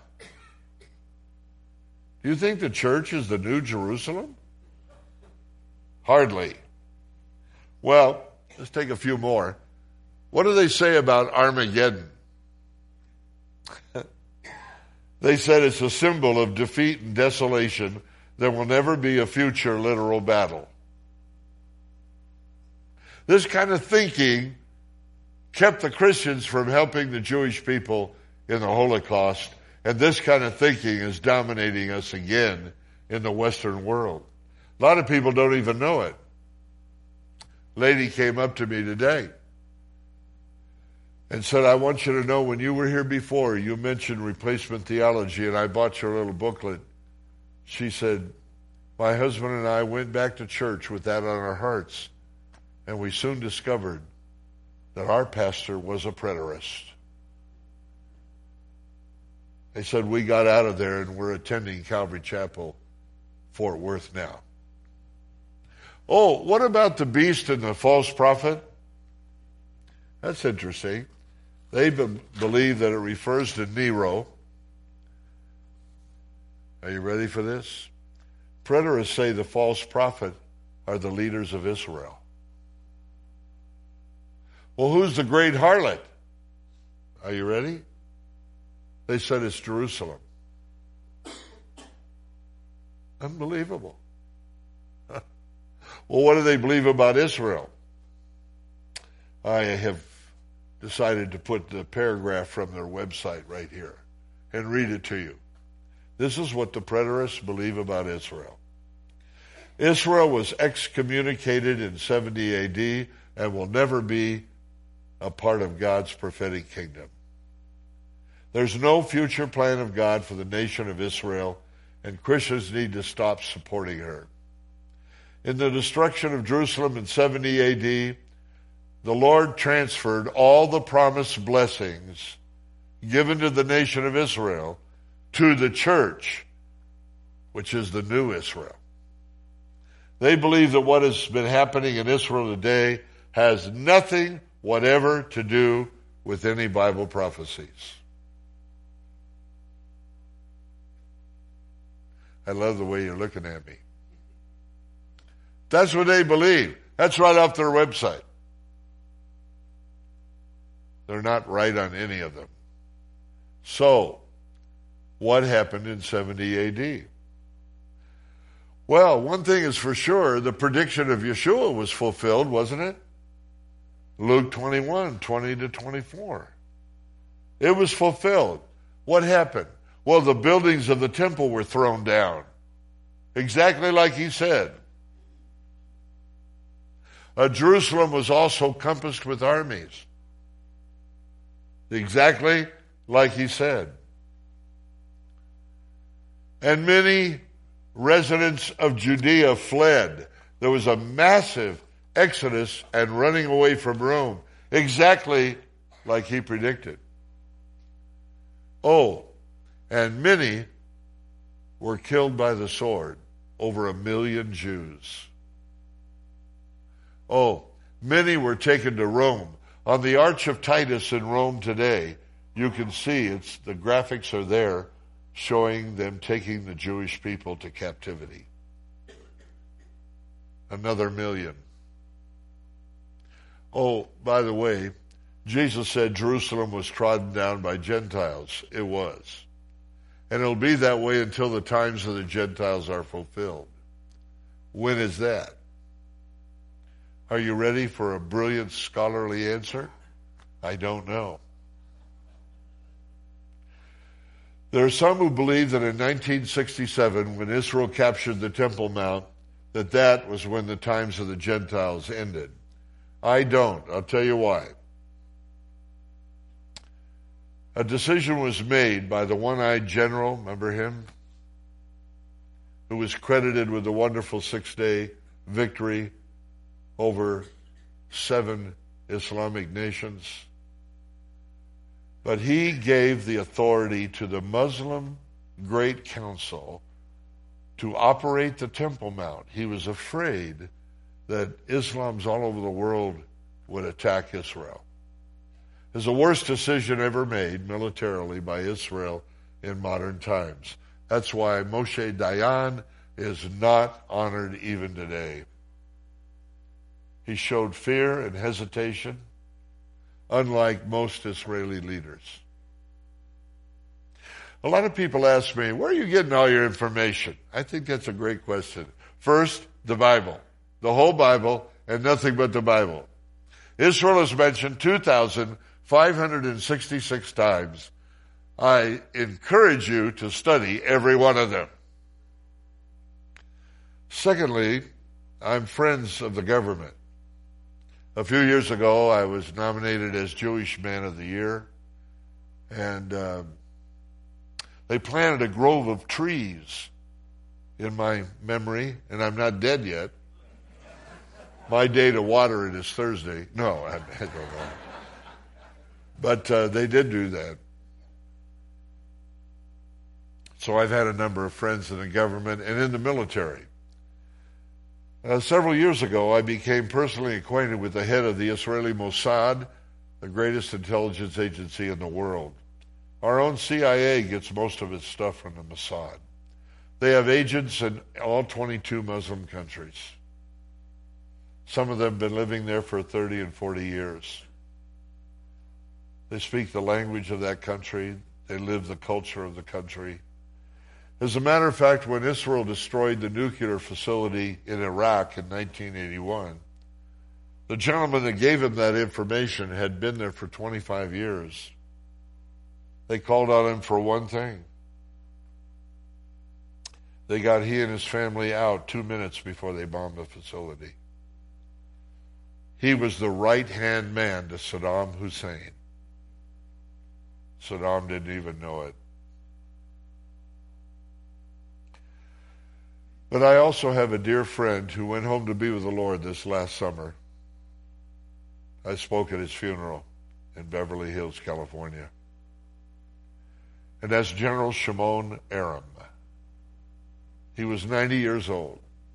Do you think the church is the New Jerusalem? Hardly. Well, let's take a few more. What do they say about Armageddon? They said it's a symbol of defeat and desolation. There will never be a future literal battle. This kind of thinking kept the Christians from helping the Jewish people in the Holocaust, and this kind of thinking is dominating us again in the Western world. A lot of people don't even know it. A lady came up to me today and said, I want you to know when you were here before, you mentioned replacement theology, and I bought your little booklet. She said, my husband and I went back to church with that on our hearts, and we soon discovered that our pastor was a preterist. They said, we got out of there and we're attending Calvary Chapel, Fort Worth now. Oh, what about the beast and the false prophet? That's interesting. They be- believe that it refers to Nero. Are you ready for this? Preterists say the false prophet are the leaders of Israel. Well, who's the great harlot? Are you ready? They said it's Jerusalem. Unbelievable. Well, what do they believe about Israel? I have decided to put the paragraph from their website right here and read it to you. This is what the preterists believe about Israel. Israel was excommunicated in seventy A D and will never be a part of God's prophetic kingdom. There's no future plan of God for the nation of Israel, and Christians need to stop supporting her. In the destruction of Jerusalem in seventy A D, the Lord transferred all the promised blessings given to the nation of Israel to the church, which is the new Israel. They believe that what has been happening in Israel today has nothing whatever to do with any Bible prophecies. I love the way you're looking at me. That's what they believe. That's right off their website. They're not right on any of them. So, what happened in seventy A D? Well, one thing is for sure, the prediction of Yeshua was fulfilled, wasn't it? Luke twenty-one, twenty to twenty-four. It was fulfilled. What happened? Well, the buildings of the temple were thrown down. Exactly like he said. Uh, Jerusalem was also compassed with armies. Exactly like he said. And many residents of Judea fled. There was a massive exodus and running away from Rome. Exactly like he predicted. Oh, and many were killed by the sword. Over a million Jews. Oh, many were taken to Rome. On the Arch of Titus in Rome today, you can see it's the graphics are there showing them taking the Jewish people to captivity. Another million. Oh, by the way, Jesus said Jerusalem was trodden down by Gentiles. It was. And it'll be that way until the times of the Gentiles are fulfilled. When is that? Are you ready for a brilliant scholarly answer? I don't know. There are some who believe that in nineteen sixty-seven, when Israel captured the Temple Mount, that that was when the times of the Gentiles ended. I don't. I'll tell you why. A decision was made by the one-eyed general, remember him? Who was credited with the wonderful six-day victory over seven Islamic nations. But he gave the authority to the Muslim Great Council to operate the Temple Mount. He was afraid that Islams all over the world would attack Israel. It was the worst decision ever made militarily by Israel in modern times. That's why Moshe Dayan is not honored even today. He showed fear and hesitation, unlike most Israeli leaders. A lot of people ask me, where are you getting all your information? I think that's a great question. First, the Bible. The whole Bible and nothing but the Bible. Israel is mentioned two thousand five hundred sixty-six times. I encourage you to study every one of them. Secondly, I'm friends of the government. A few years ago, I was nominated as Jewish Man of the Year, and uh, they planted a grove of trees in my memory, and I'm not dead yet. My day to water it is Thursday. No, I, I don't know. But uh, they did do that. So I've had a number of friends in the government and in the military. Uh, several years ago, I became personally acquainted with the head of the Israeli Mossad, the greatest intelligence agency in the world. Our own C I A gets most of its stuff from the Mossad. They have agents in all twenty-two Muslim countries. Some of them have been living there for thirty and forty years. They speak the language of that country. They live the culture of the country. As a matter of fact, when Israel destroyed the nuclear facility in Iraq in nineteen eighty-one, the gentleman that gave him that information had been there for twenty-five years. They called on him for one thing. They got he and his family out two minutes before they bombed the facility. He was the right-hand man to Saddam Hussein. Saddam didn't even know it. But I also have a dear friend who went home to be with the Lord this last summer. I spoke at his funeral in Beverly Hills, California. And that's General Shimon Aram. He was ninety years old.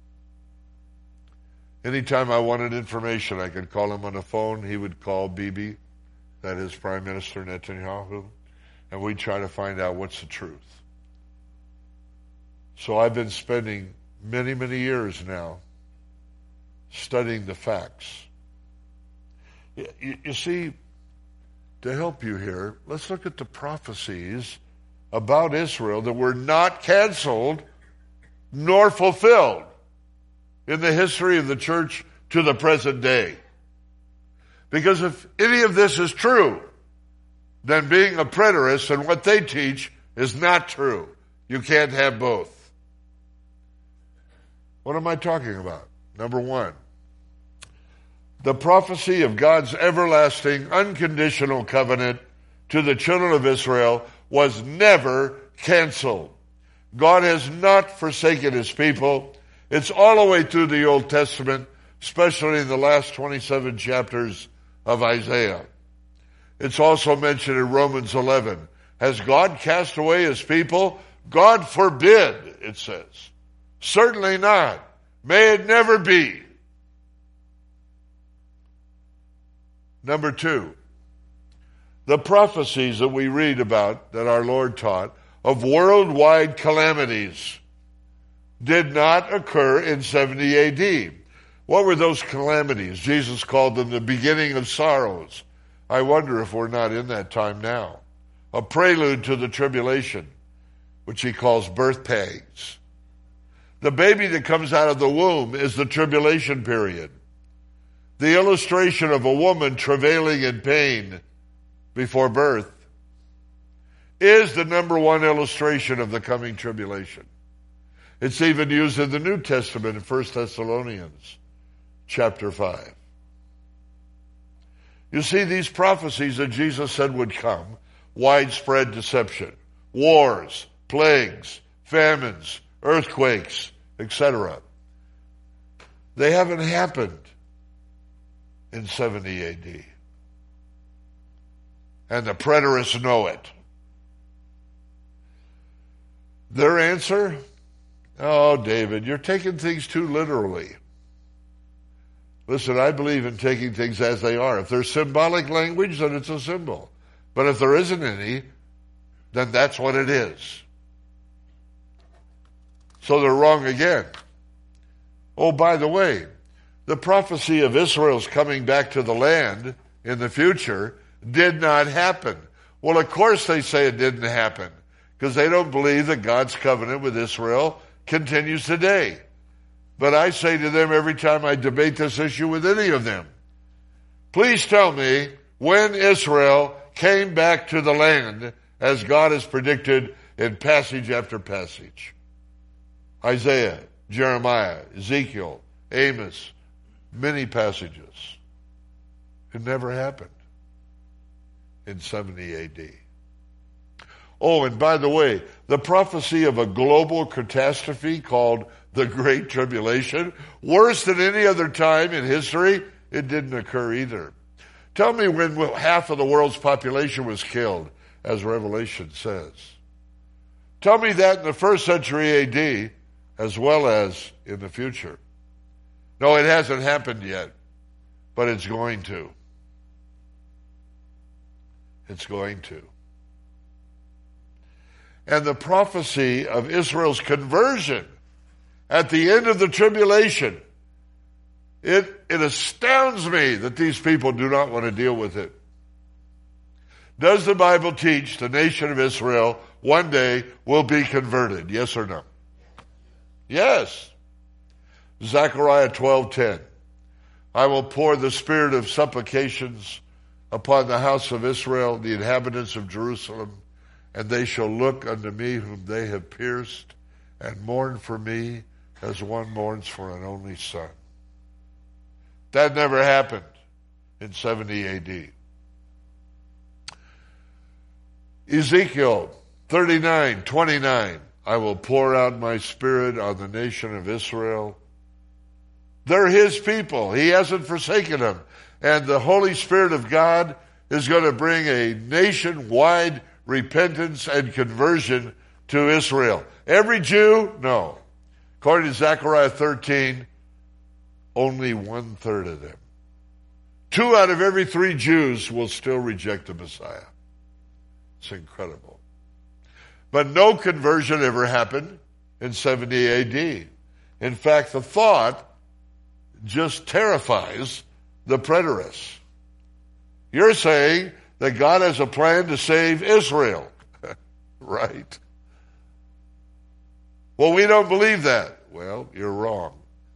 Anytime I wanted information, I could call him on the phone. He would call Bibi, that is Prime Minister Netanyahu, and we'd try to find out what's the truth. So I've been spending many, many years now studying the facts. You, you see, to help you here, let's look at the prophecies about Israel that were not canceled nor fulfilled in the history of the church to the present day. Because if any of this is true, then being a preterist and what they teach is not true. You can't have both. What am I talking about? Number one, the prophecy of God's everlasting, unconditional covenant to the children of Israel was never canceled. God has not forsaken his people. It's all the way through the Old Testament, especially in the last twenty-seven chapters of Isaiah. It's also mentioned in Romans eleven. Has God cast away his people? God forbid, it says. Certainly not. May it never be. Number two, the prophecies that we read about that our Lord taught of worldwide calamities did not occur in seventy A D. What were those calamities? Jesus called them the beginning of sorrows. I wonder if we're not in that time now. A prelude to the tribulation, which he calls birth pangs. The baby that comes out of the womb is the tribulation period. The illustration of a woman travailing in pain before birth. is the number one illustration of the coming tribulation. It's even used in the New Testament in First Thessalonians chapter five. You see, these prophecies that Jesus said would come, widespread deception, wars, plagues, famines, earthquakes, et cetera, they haven't happened in seventy A D. And the preterists know it. Their answer? Oh, David, you're taking things too literally. Listen, I believe in taking things as they are. If there's symbolic language, then it's a symbol. But if there isn't any, then that's what it is. So they're wrong again. Oh, by the way, the prophecy of Israel's coming back to the land in the future did not happen. Well, of course they say it didn't happen, because they don't believe that God's covenant with Israel continues today. But I say to them every time I debate this issue with any of them, please tell me when Israel came back to the land as God has predicted in passage after passage. Isaiah, Jeremiah, Ezekiel, Amos, many passages. It never happened in seventy A D. Oh, and by the way, the prophecy of a global catastrophe called the Great Tribulation, worse than any other time in history, it didn't occur either. Tell me when half of the world's population was killed, as Revelation says. Tell me that in the first century A D, as well as in the future. No, it hasn't happened yet, but it's going to. It's going to. And the prophecy of Israel's conversion at the end of the tribulation, it, it astounds me that these people do not want to deal with it. Does the Bible teach the nation of Israel one day will be converted? Yes or no? Yes. Zechariah twelve ten. I will pour the spirit of supplications upon the house of Israel, the inhabitants of Jerusalem, and they shall look unto me whom they have pierced, and mourn for me as one mourns for an only son. That never happened in seventy A D. Ezekiel thirty-nine twenty-nine. I will pour out my spirit on the nation of Israel. They're his people. He hasn't forsaken them. And the Holy Spirit of God is going to bring a nationwide repentance and conversion to Israel. Every Jew? No. According to Zechariah thirteen, only one third of them. Two out of every three Jews will still reject the Messiah. It's incredible. But no conversion ever happened in seventy A D. In fact, the thought just terrifies the preterists. You're saying that God has a plan to save Israel. Right. Well, we don't believe that. Well, you're wrong.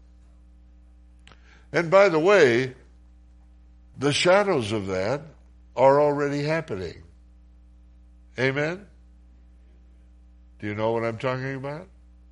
And by the way, the shadows of that are already happening. Amen? Do you know what I'm talking about?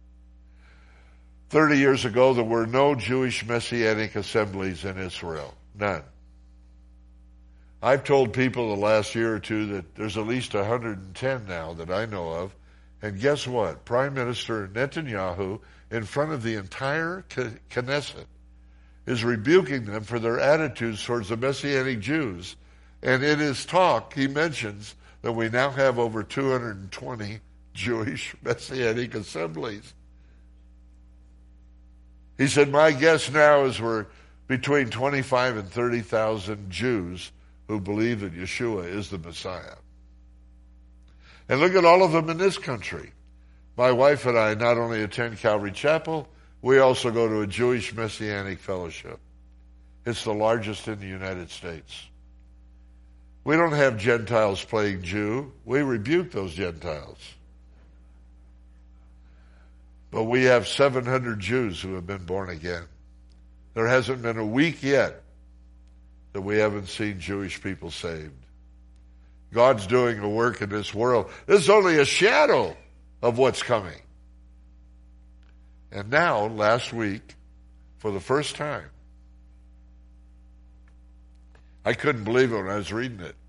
Thirty years ago, there were no Jewish Messianic assemblies in Israel. None. I've told people the last year or two that there's at least one hundred ten now that I know of. And guess what? Prime Minister Netanyahu, in front of the entire Knesset, is rebuking them for their attitudes towards the Messianic Jews. And in his talk, he mentions that we now have over two hundred twenty Jewish Messianic assemblies. He said, my guess now is we're between twenty-five and thirty thousand Jews who believe that Yeshua is the Messiah. And look at all of them in this country. My wife and I not only attend Calvary Chapel, we also go to a Jewish Messianic fellowship. It's the largest in the United States. We don't have Gentiles playing Jew. We rebuke those Gentiles. But we have seven hundred Jews who have been born again. There hasn't been a week yet that we haven't seen Jewish people saved. God's doing a work in this world. This is only a shadow of what's coming. And now, last week, for the first time, I couldn't believe it when I was reading it.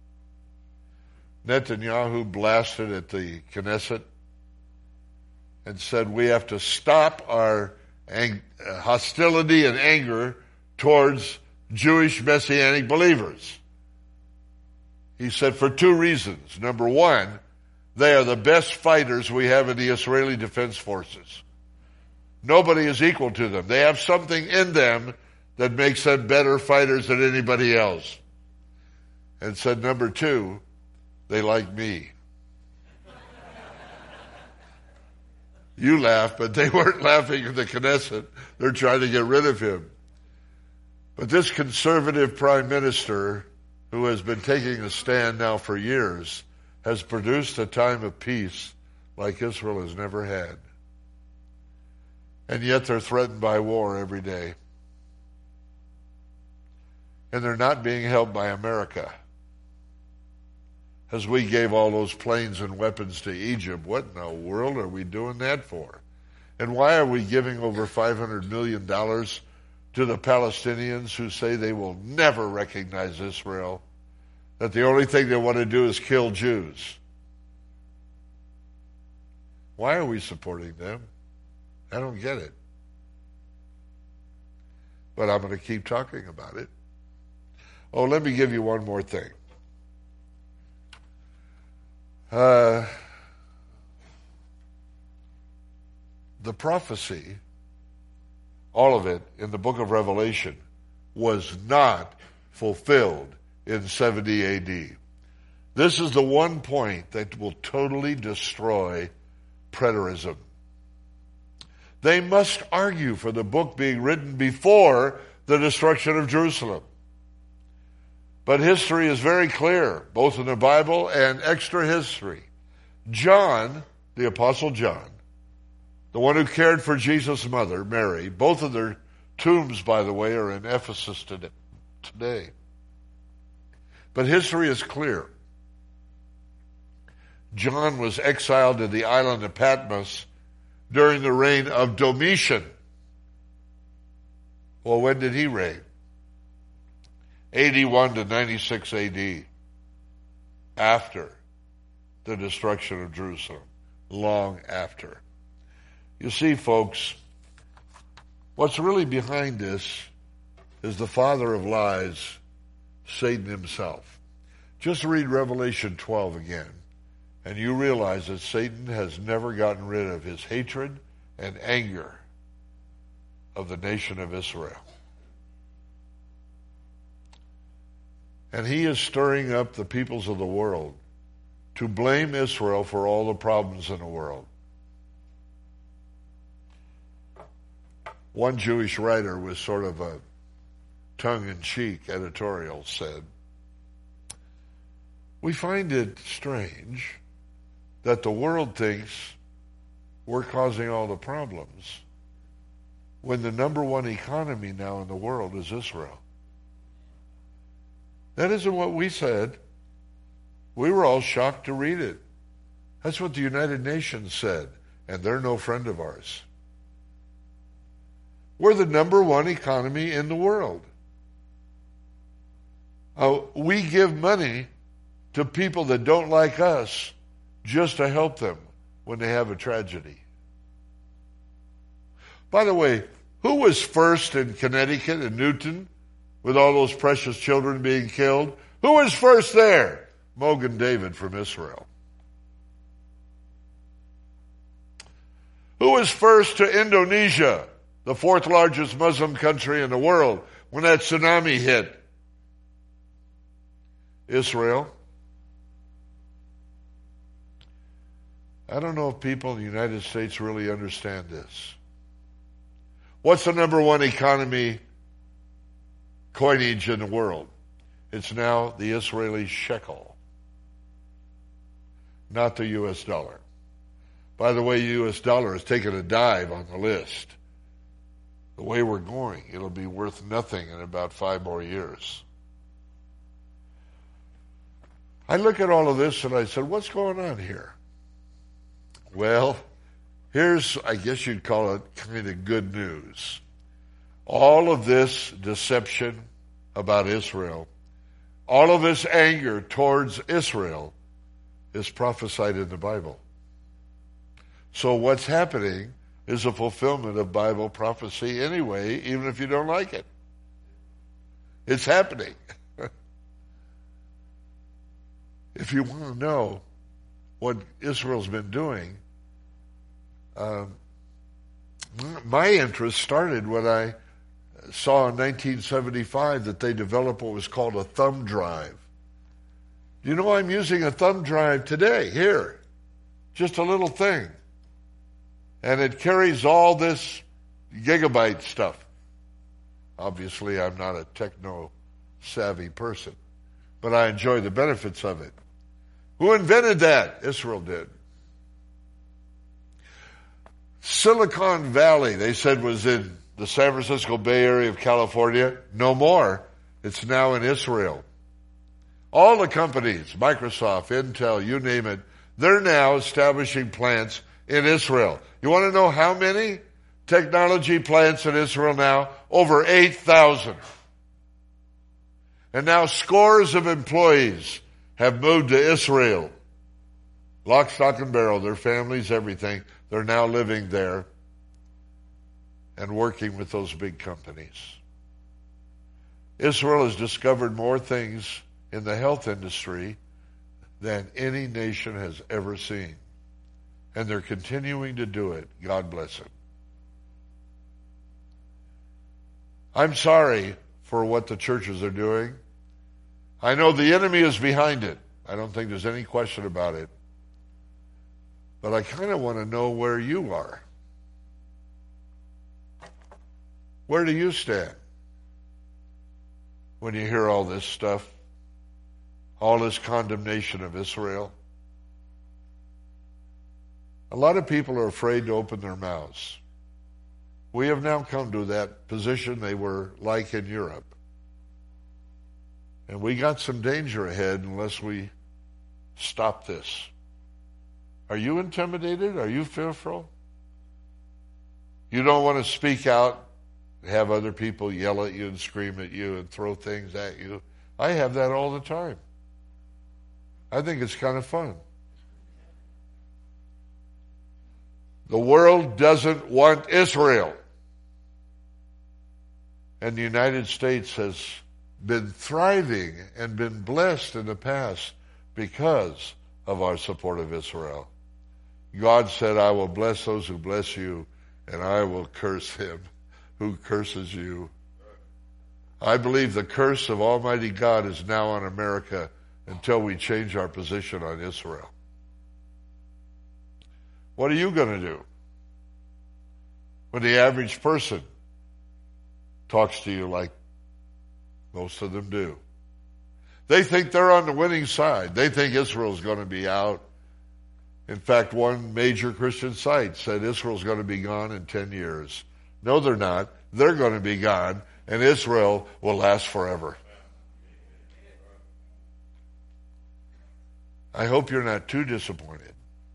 Netanyahu blasted at the Knesset and said we have to stop our ang- hostility and anger towards Jewish Messianic believers. He said for two reasons. Number one, they are the best fighters we have in the Israeli Defense Forces. Nobody is equal to them. They have something in them that makes them better fighters than anybody else. And said number two, they like me. You laugh, but they weren't laughing at the Knesset. They're trying to get rid of him. But this conservative prime minister, who has been taking a stand now for years, has produced a time of peace like Israel has never had. And yet they're threatened by war every day. And they're not being helped by America. As we gave all those planes and weapons to Egypt, what in the world are we doing that for? And why are we giving over five hundred million dollars to the Palestinians who say they will never recognize Israel, that the only thing they want to do is kill Jews? Why are we supporting them? I don't get it. But I'm going to keep talking about it. Oh, let me give you one more thing. Uh, the prophecy, all of it in the book of Revelation, was not fulfilled in seventy A D. This is the one point that will totally destroy preterism. They must argue for the book being written before the destruction of Jerusalem. But history is very clear, both in the Bible and extra history. John, the Apostle John, the one who cared for Jesus' mother, Mary, both of their tombs, by the way, are in Ephesus today. But history is clear. John was exiled to the island of Patmos during the reign of Domitian. Well, when did he reign? eighty-one to ninety-six A D, after the destruction of Jerusalem, long after. You see, folks, what's really behind this is the father of lies, Satan himself. Just read Revelation twelve again, and you realize that Satan has never gotten rid of his hatred and anger of the nation of Israel. And he is stirring up the peoples of the world to blame Israel for all the problems in the world. One Jewish writer with sort of a tongue-in-cheek editorial said, "We find it strange that the world thinks we're causing all the problems when the number one economy now in the world is Israel." That isn't what we said. We were all shocked to read it. That's what the United Nations said, and they're no friend of ours. We're the number one economy in the world. Uh, we give money to people that don't like us just to help them when they have a tragedy. By the way, who was first in Connecticut and Newton with all those precious children being killed? Who was first there? Mogen David from Israel. Who was first to Indonesia, the fourth largest Muslim country in the world, when that tsunami hit? Israel. I don't know if people in the United States really understand this. What's the number one economy coinage in the world? It's now the Israeli shekel, not the U S dollar. By the way, the U S dollar has taken a dive on the list. The way we're going, it'll be worth nothing in about five more years. I look at all of this and I said, what's going on here? Well, here's, I guess you'd call it kind of good news. All of this deception about Israel, all of this anger towards Israel is prophesied in the Bible. So what's happening is a fulfillment of Bible prophecy anyway, even if you don't like it. It's happening. If you want to know what Israel's been doing, um, my interest started when I saw in nineteen seventy-five that they developed what was called a thumb drive. You know, I'm using a thumb drive today, here. Just a little thing. And it carries all this gigabyte stuff. Obviously, I'm not a techno-savvy person, but I enjoy the benefits of it. Who invented that? Israel did. Silicon Valley, they said, was in the San Francisco Bay Area of California. No more. It's now in Israel. All the companies, Microsoft, Intel, you name it, they're now establishing plants in Israel. You want to know how many technology plants in Israel now? Over eight thousand. And now scores of employees have moved to Israel. Lock, stock, and barrel, their families, everything. They're now living there and working with those big companies. Israel has discovered more things in the health industry than any nation has ever seen. And they're continuing to do it. God bless it. I'm sorry for what the churches are doing. I know the enemy is behind it. I don't think there's any question about it. But I kind of want to know where you are. Where do you stand when you hear all this stuff? All this condemnation of Israel? A lot of people are afraid to open their mouths. We have now come to that position they were like in Europe. And we got some danger ahead unless we stop this. Are you intimidated? Are you fearful? You don't want to speak out, have other people yell at you and scream at you and throw things at you. I have that all the time. I think it's kind of fun. The world doesn't want Israel. And the United States has been thriving and been blessed in the past because of our support of Israel. God said, I will bless those who bless you, and I will curse him who curses you. I believe the curse of Almighty God is now on America until we change our position on Israel. What are you going to do when the average person talks to you like most of them do? They think they're on the winning side. They think Israel's going to be out. In fact, one major Christian site said Israel's going to be gone in ten years. No, they're not. They're going to be gone, and Israel will last forever. I hope you're not too disappointed.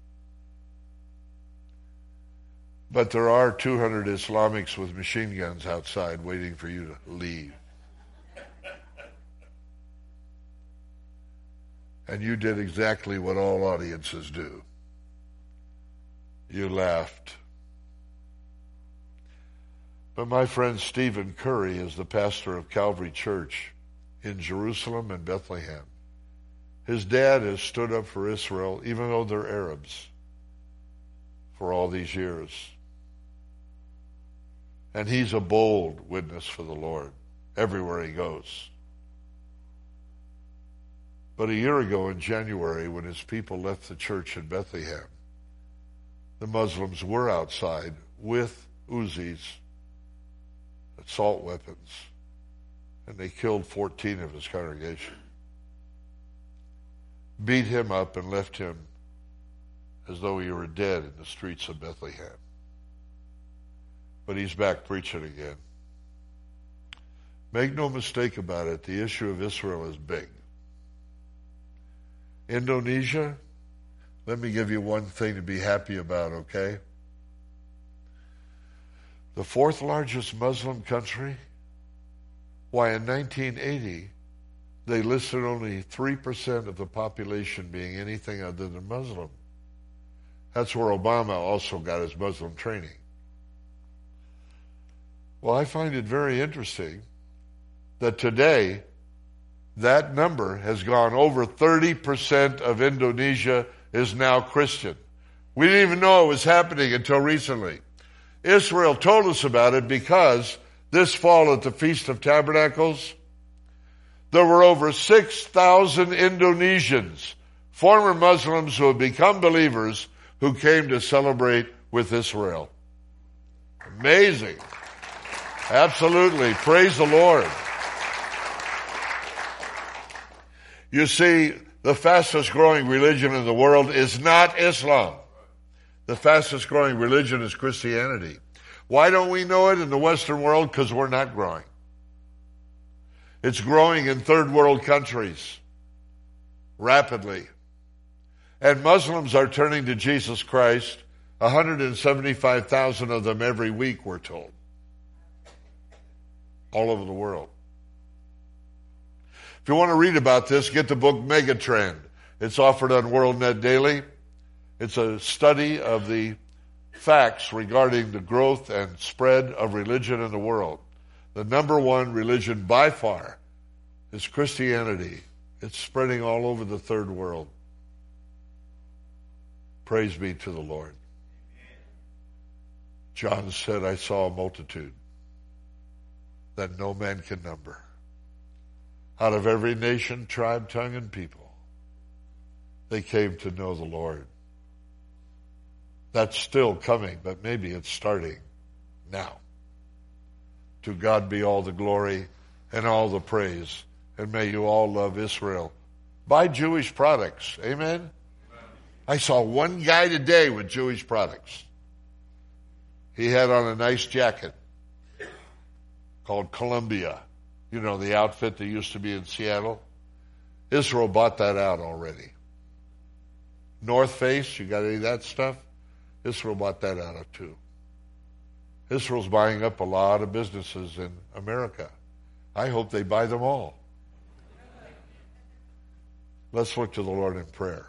But there are two hundred Islamics with machine guns outside waiting for you to leave. And you did exactly what all audiences do. You laughed. But my friend Stephen Curry is the pastor of Calvary Church in Jerusalem and Bethlehem. His dad has stood up for Israel, even though they're Arabs, for all these years. And he's a bold witness for the Lord everywhere he goes. But a year ago in January, when his people left the church in Bethlehem, the Muslims were outside with Uzis, assault weapons, and they killed fourteen of his congregation. Beat him up and left him as though he were dead in the streets of Bethlehem. But he's back preaching again. Make no mistake about it, the issue of Israel is big. Indonesia, let me give you one thing to be happy about, okay? The fourth largest Muslim country, why in nineteen eighty, they listed only three percent of the population being anything other than Muslim. That's where Obama also got his Muslim training. Well, I find it very interesting that today that number has gone over thirty percent of Indonesia is now Christian. We didn't even know it was happening until recently. Israel told us about it because this fall at the Feast of Tabernacles, there were over six thousand Indonesians, former Muslims who have become believers, who came to celebrate with Israel. Amazing. Absolutely. Praise the Lord. You see, the fastest growing religion in the world is not Islam. The fastest growing religion is Christianity. Why don't we know it in the Western world? Because we're not growing. It's growing in third world countries rapidly. And Muslims are turning to Jesus Christ, one hundred seventy-five thousand of them every week, we're told. All over the world. If you want to read about this, get the book Megatrend. It's offered on WorldNet Daily. It's a study of the facts regarding the growth and spread of religion in the world. The number one religion by far is Christianity. It's spreading all over the third world. Praise be to the Lord. John said, I saw a multitude that no man can number, out of every nation, tribe, tongue, and people. They came to know the Lord. That's still coming, but maybe it's starting now. To God be all the glory and all the praise, and may you all love Israel. Buy Jewish products. Amen? Amen. I saw one guy today with Jewish products. He had on a nice jacket called Columbia. You know, the outfit that used to be in Seattle. Israel bought that out already. North Face, you got any of that stuff? Israel bought that out of too. Israel's buying up a lot of businesses in America. I hope they buy them all. Let's look to the Lord in prayer.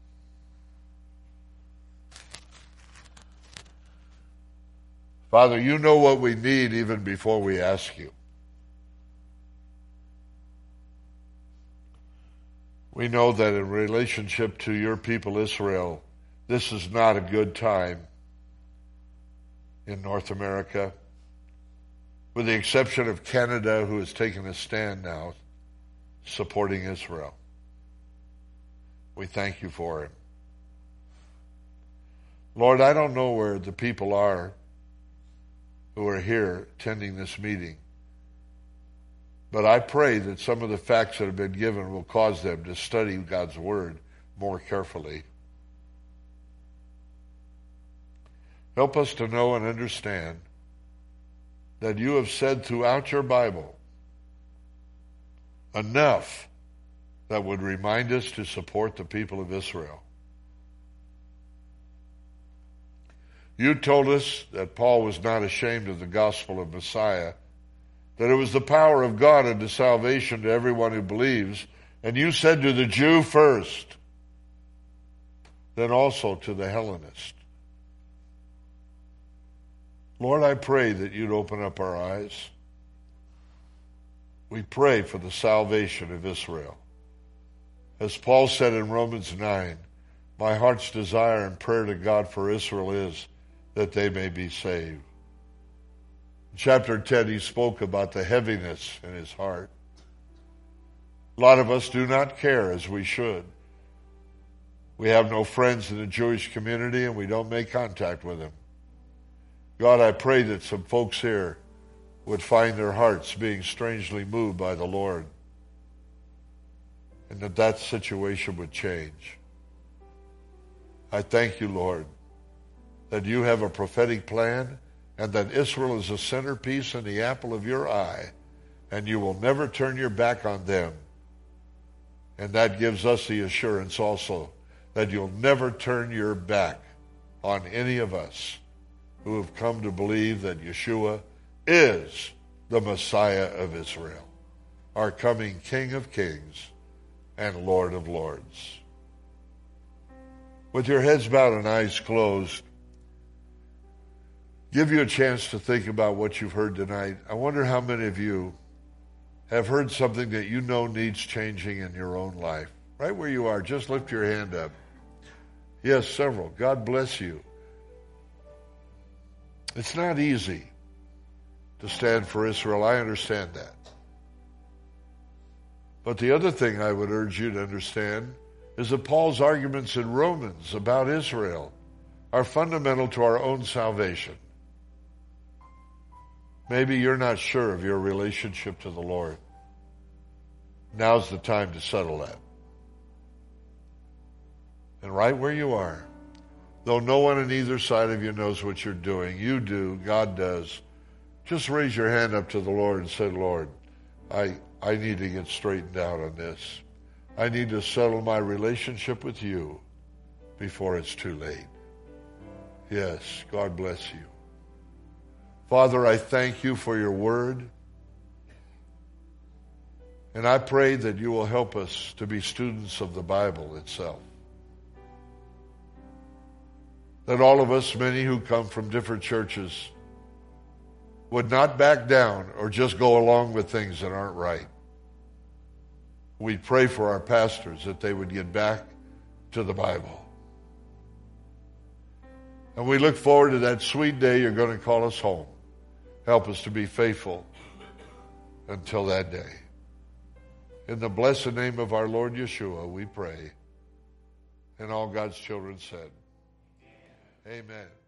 Father, you know what we need even before we ask you. We know that in relationship to your people Israel, this is not a good time in North America, with the exception of Canada, who has taken a stand now supporting Israel. We thank you for him. Lord, I don't know where the people are who are here attending this meeting, but I pray that some of the facts that have been given will cause them to study God's Word more carefully. Help us to know and understand that you have said throughout your Bible enough that would remind us to support the people of Israel. You told us that Paul was not ashamed of the gospel of Messiah, that it was the power of God unto salvation to everyone who believes, and you said to the Jew first, then also to the Hellenist. Lord, I pray that you'd open up our eyes. We pray for the salvation of Israel. As Paul said in Romans nine, my heart's desire and prayer to God for Israel is that they may be saved. In chapter ten, he spoke about the heaviness in his heart. A lot of us do not care as we should. We have no friends in the Jewish community, and we don't make contact with them. God, I pray that some folks here would find their hearts being strangely moved by the Lord, and that that situation would change. I thank you, Lord, that you have a prophetic plan and that Israel is a centerpiece and the apple of your eye, and you will never turn your back on them. And that gives us the assurance also that you'll never turn your back on any of us who have come to believe that Yeshua is the Messiah of Israel, our coming King of Kings and Lord of Lords. With your heads bowed and eyes closed, give you a chance to think about what you've heard tonight. I wonder how many of you have heard something that you know needs changing in your own life. Right where you are, just lift your hand up. Yes, several. God bless you. It's not easy to stand for Israel. I understand that. But the other thing I would urge you to understand is that Paul's arguments in Romans about Israel are fundamental to our own salvation. Maybe you're not sure of your relationship to the Lord. Now's the time to settle that. And right where you are, though no one on either side of you knows what you're doing, you do, God does, just raise your hand up to the Lord and say, Lord, I, I need to get straightened out on this. I need to settle my relationship with you before it's too late. Yes, God bless you. Father, I thank you for your word. And I pray that you will help us to be students of the Bible itself. That all of us, many who come from different churches, would not back down or just go along with things that aren't right. We pray for our pastors that they would get back to the Bible. And we look forward to that sweet day you're going to call us home. Help us to be faithful until that day. In the blessed name of our Lord Yeshua, we pray. And all God's children said, Amen.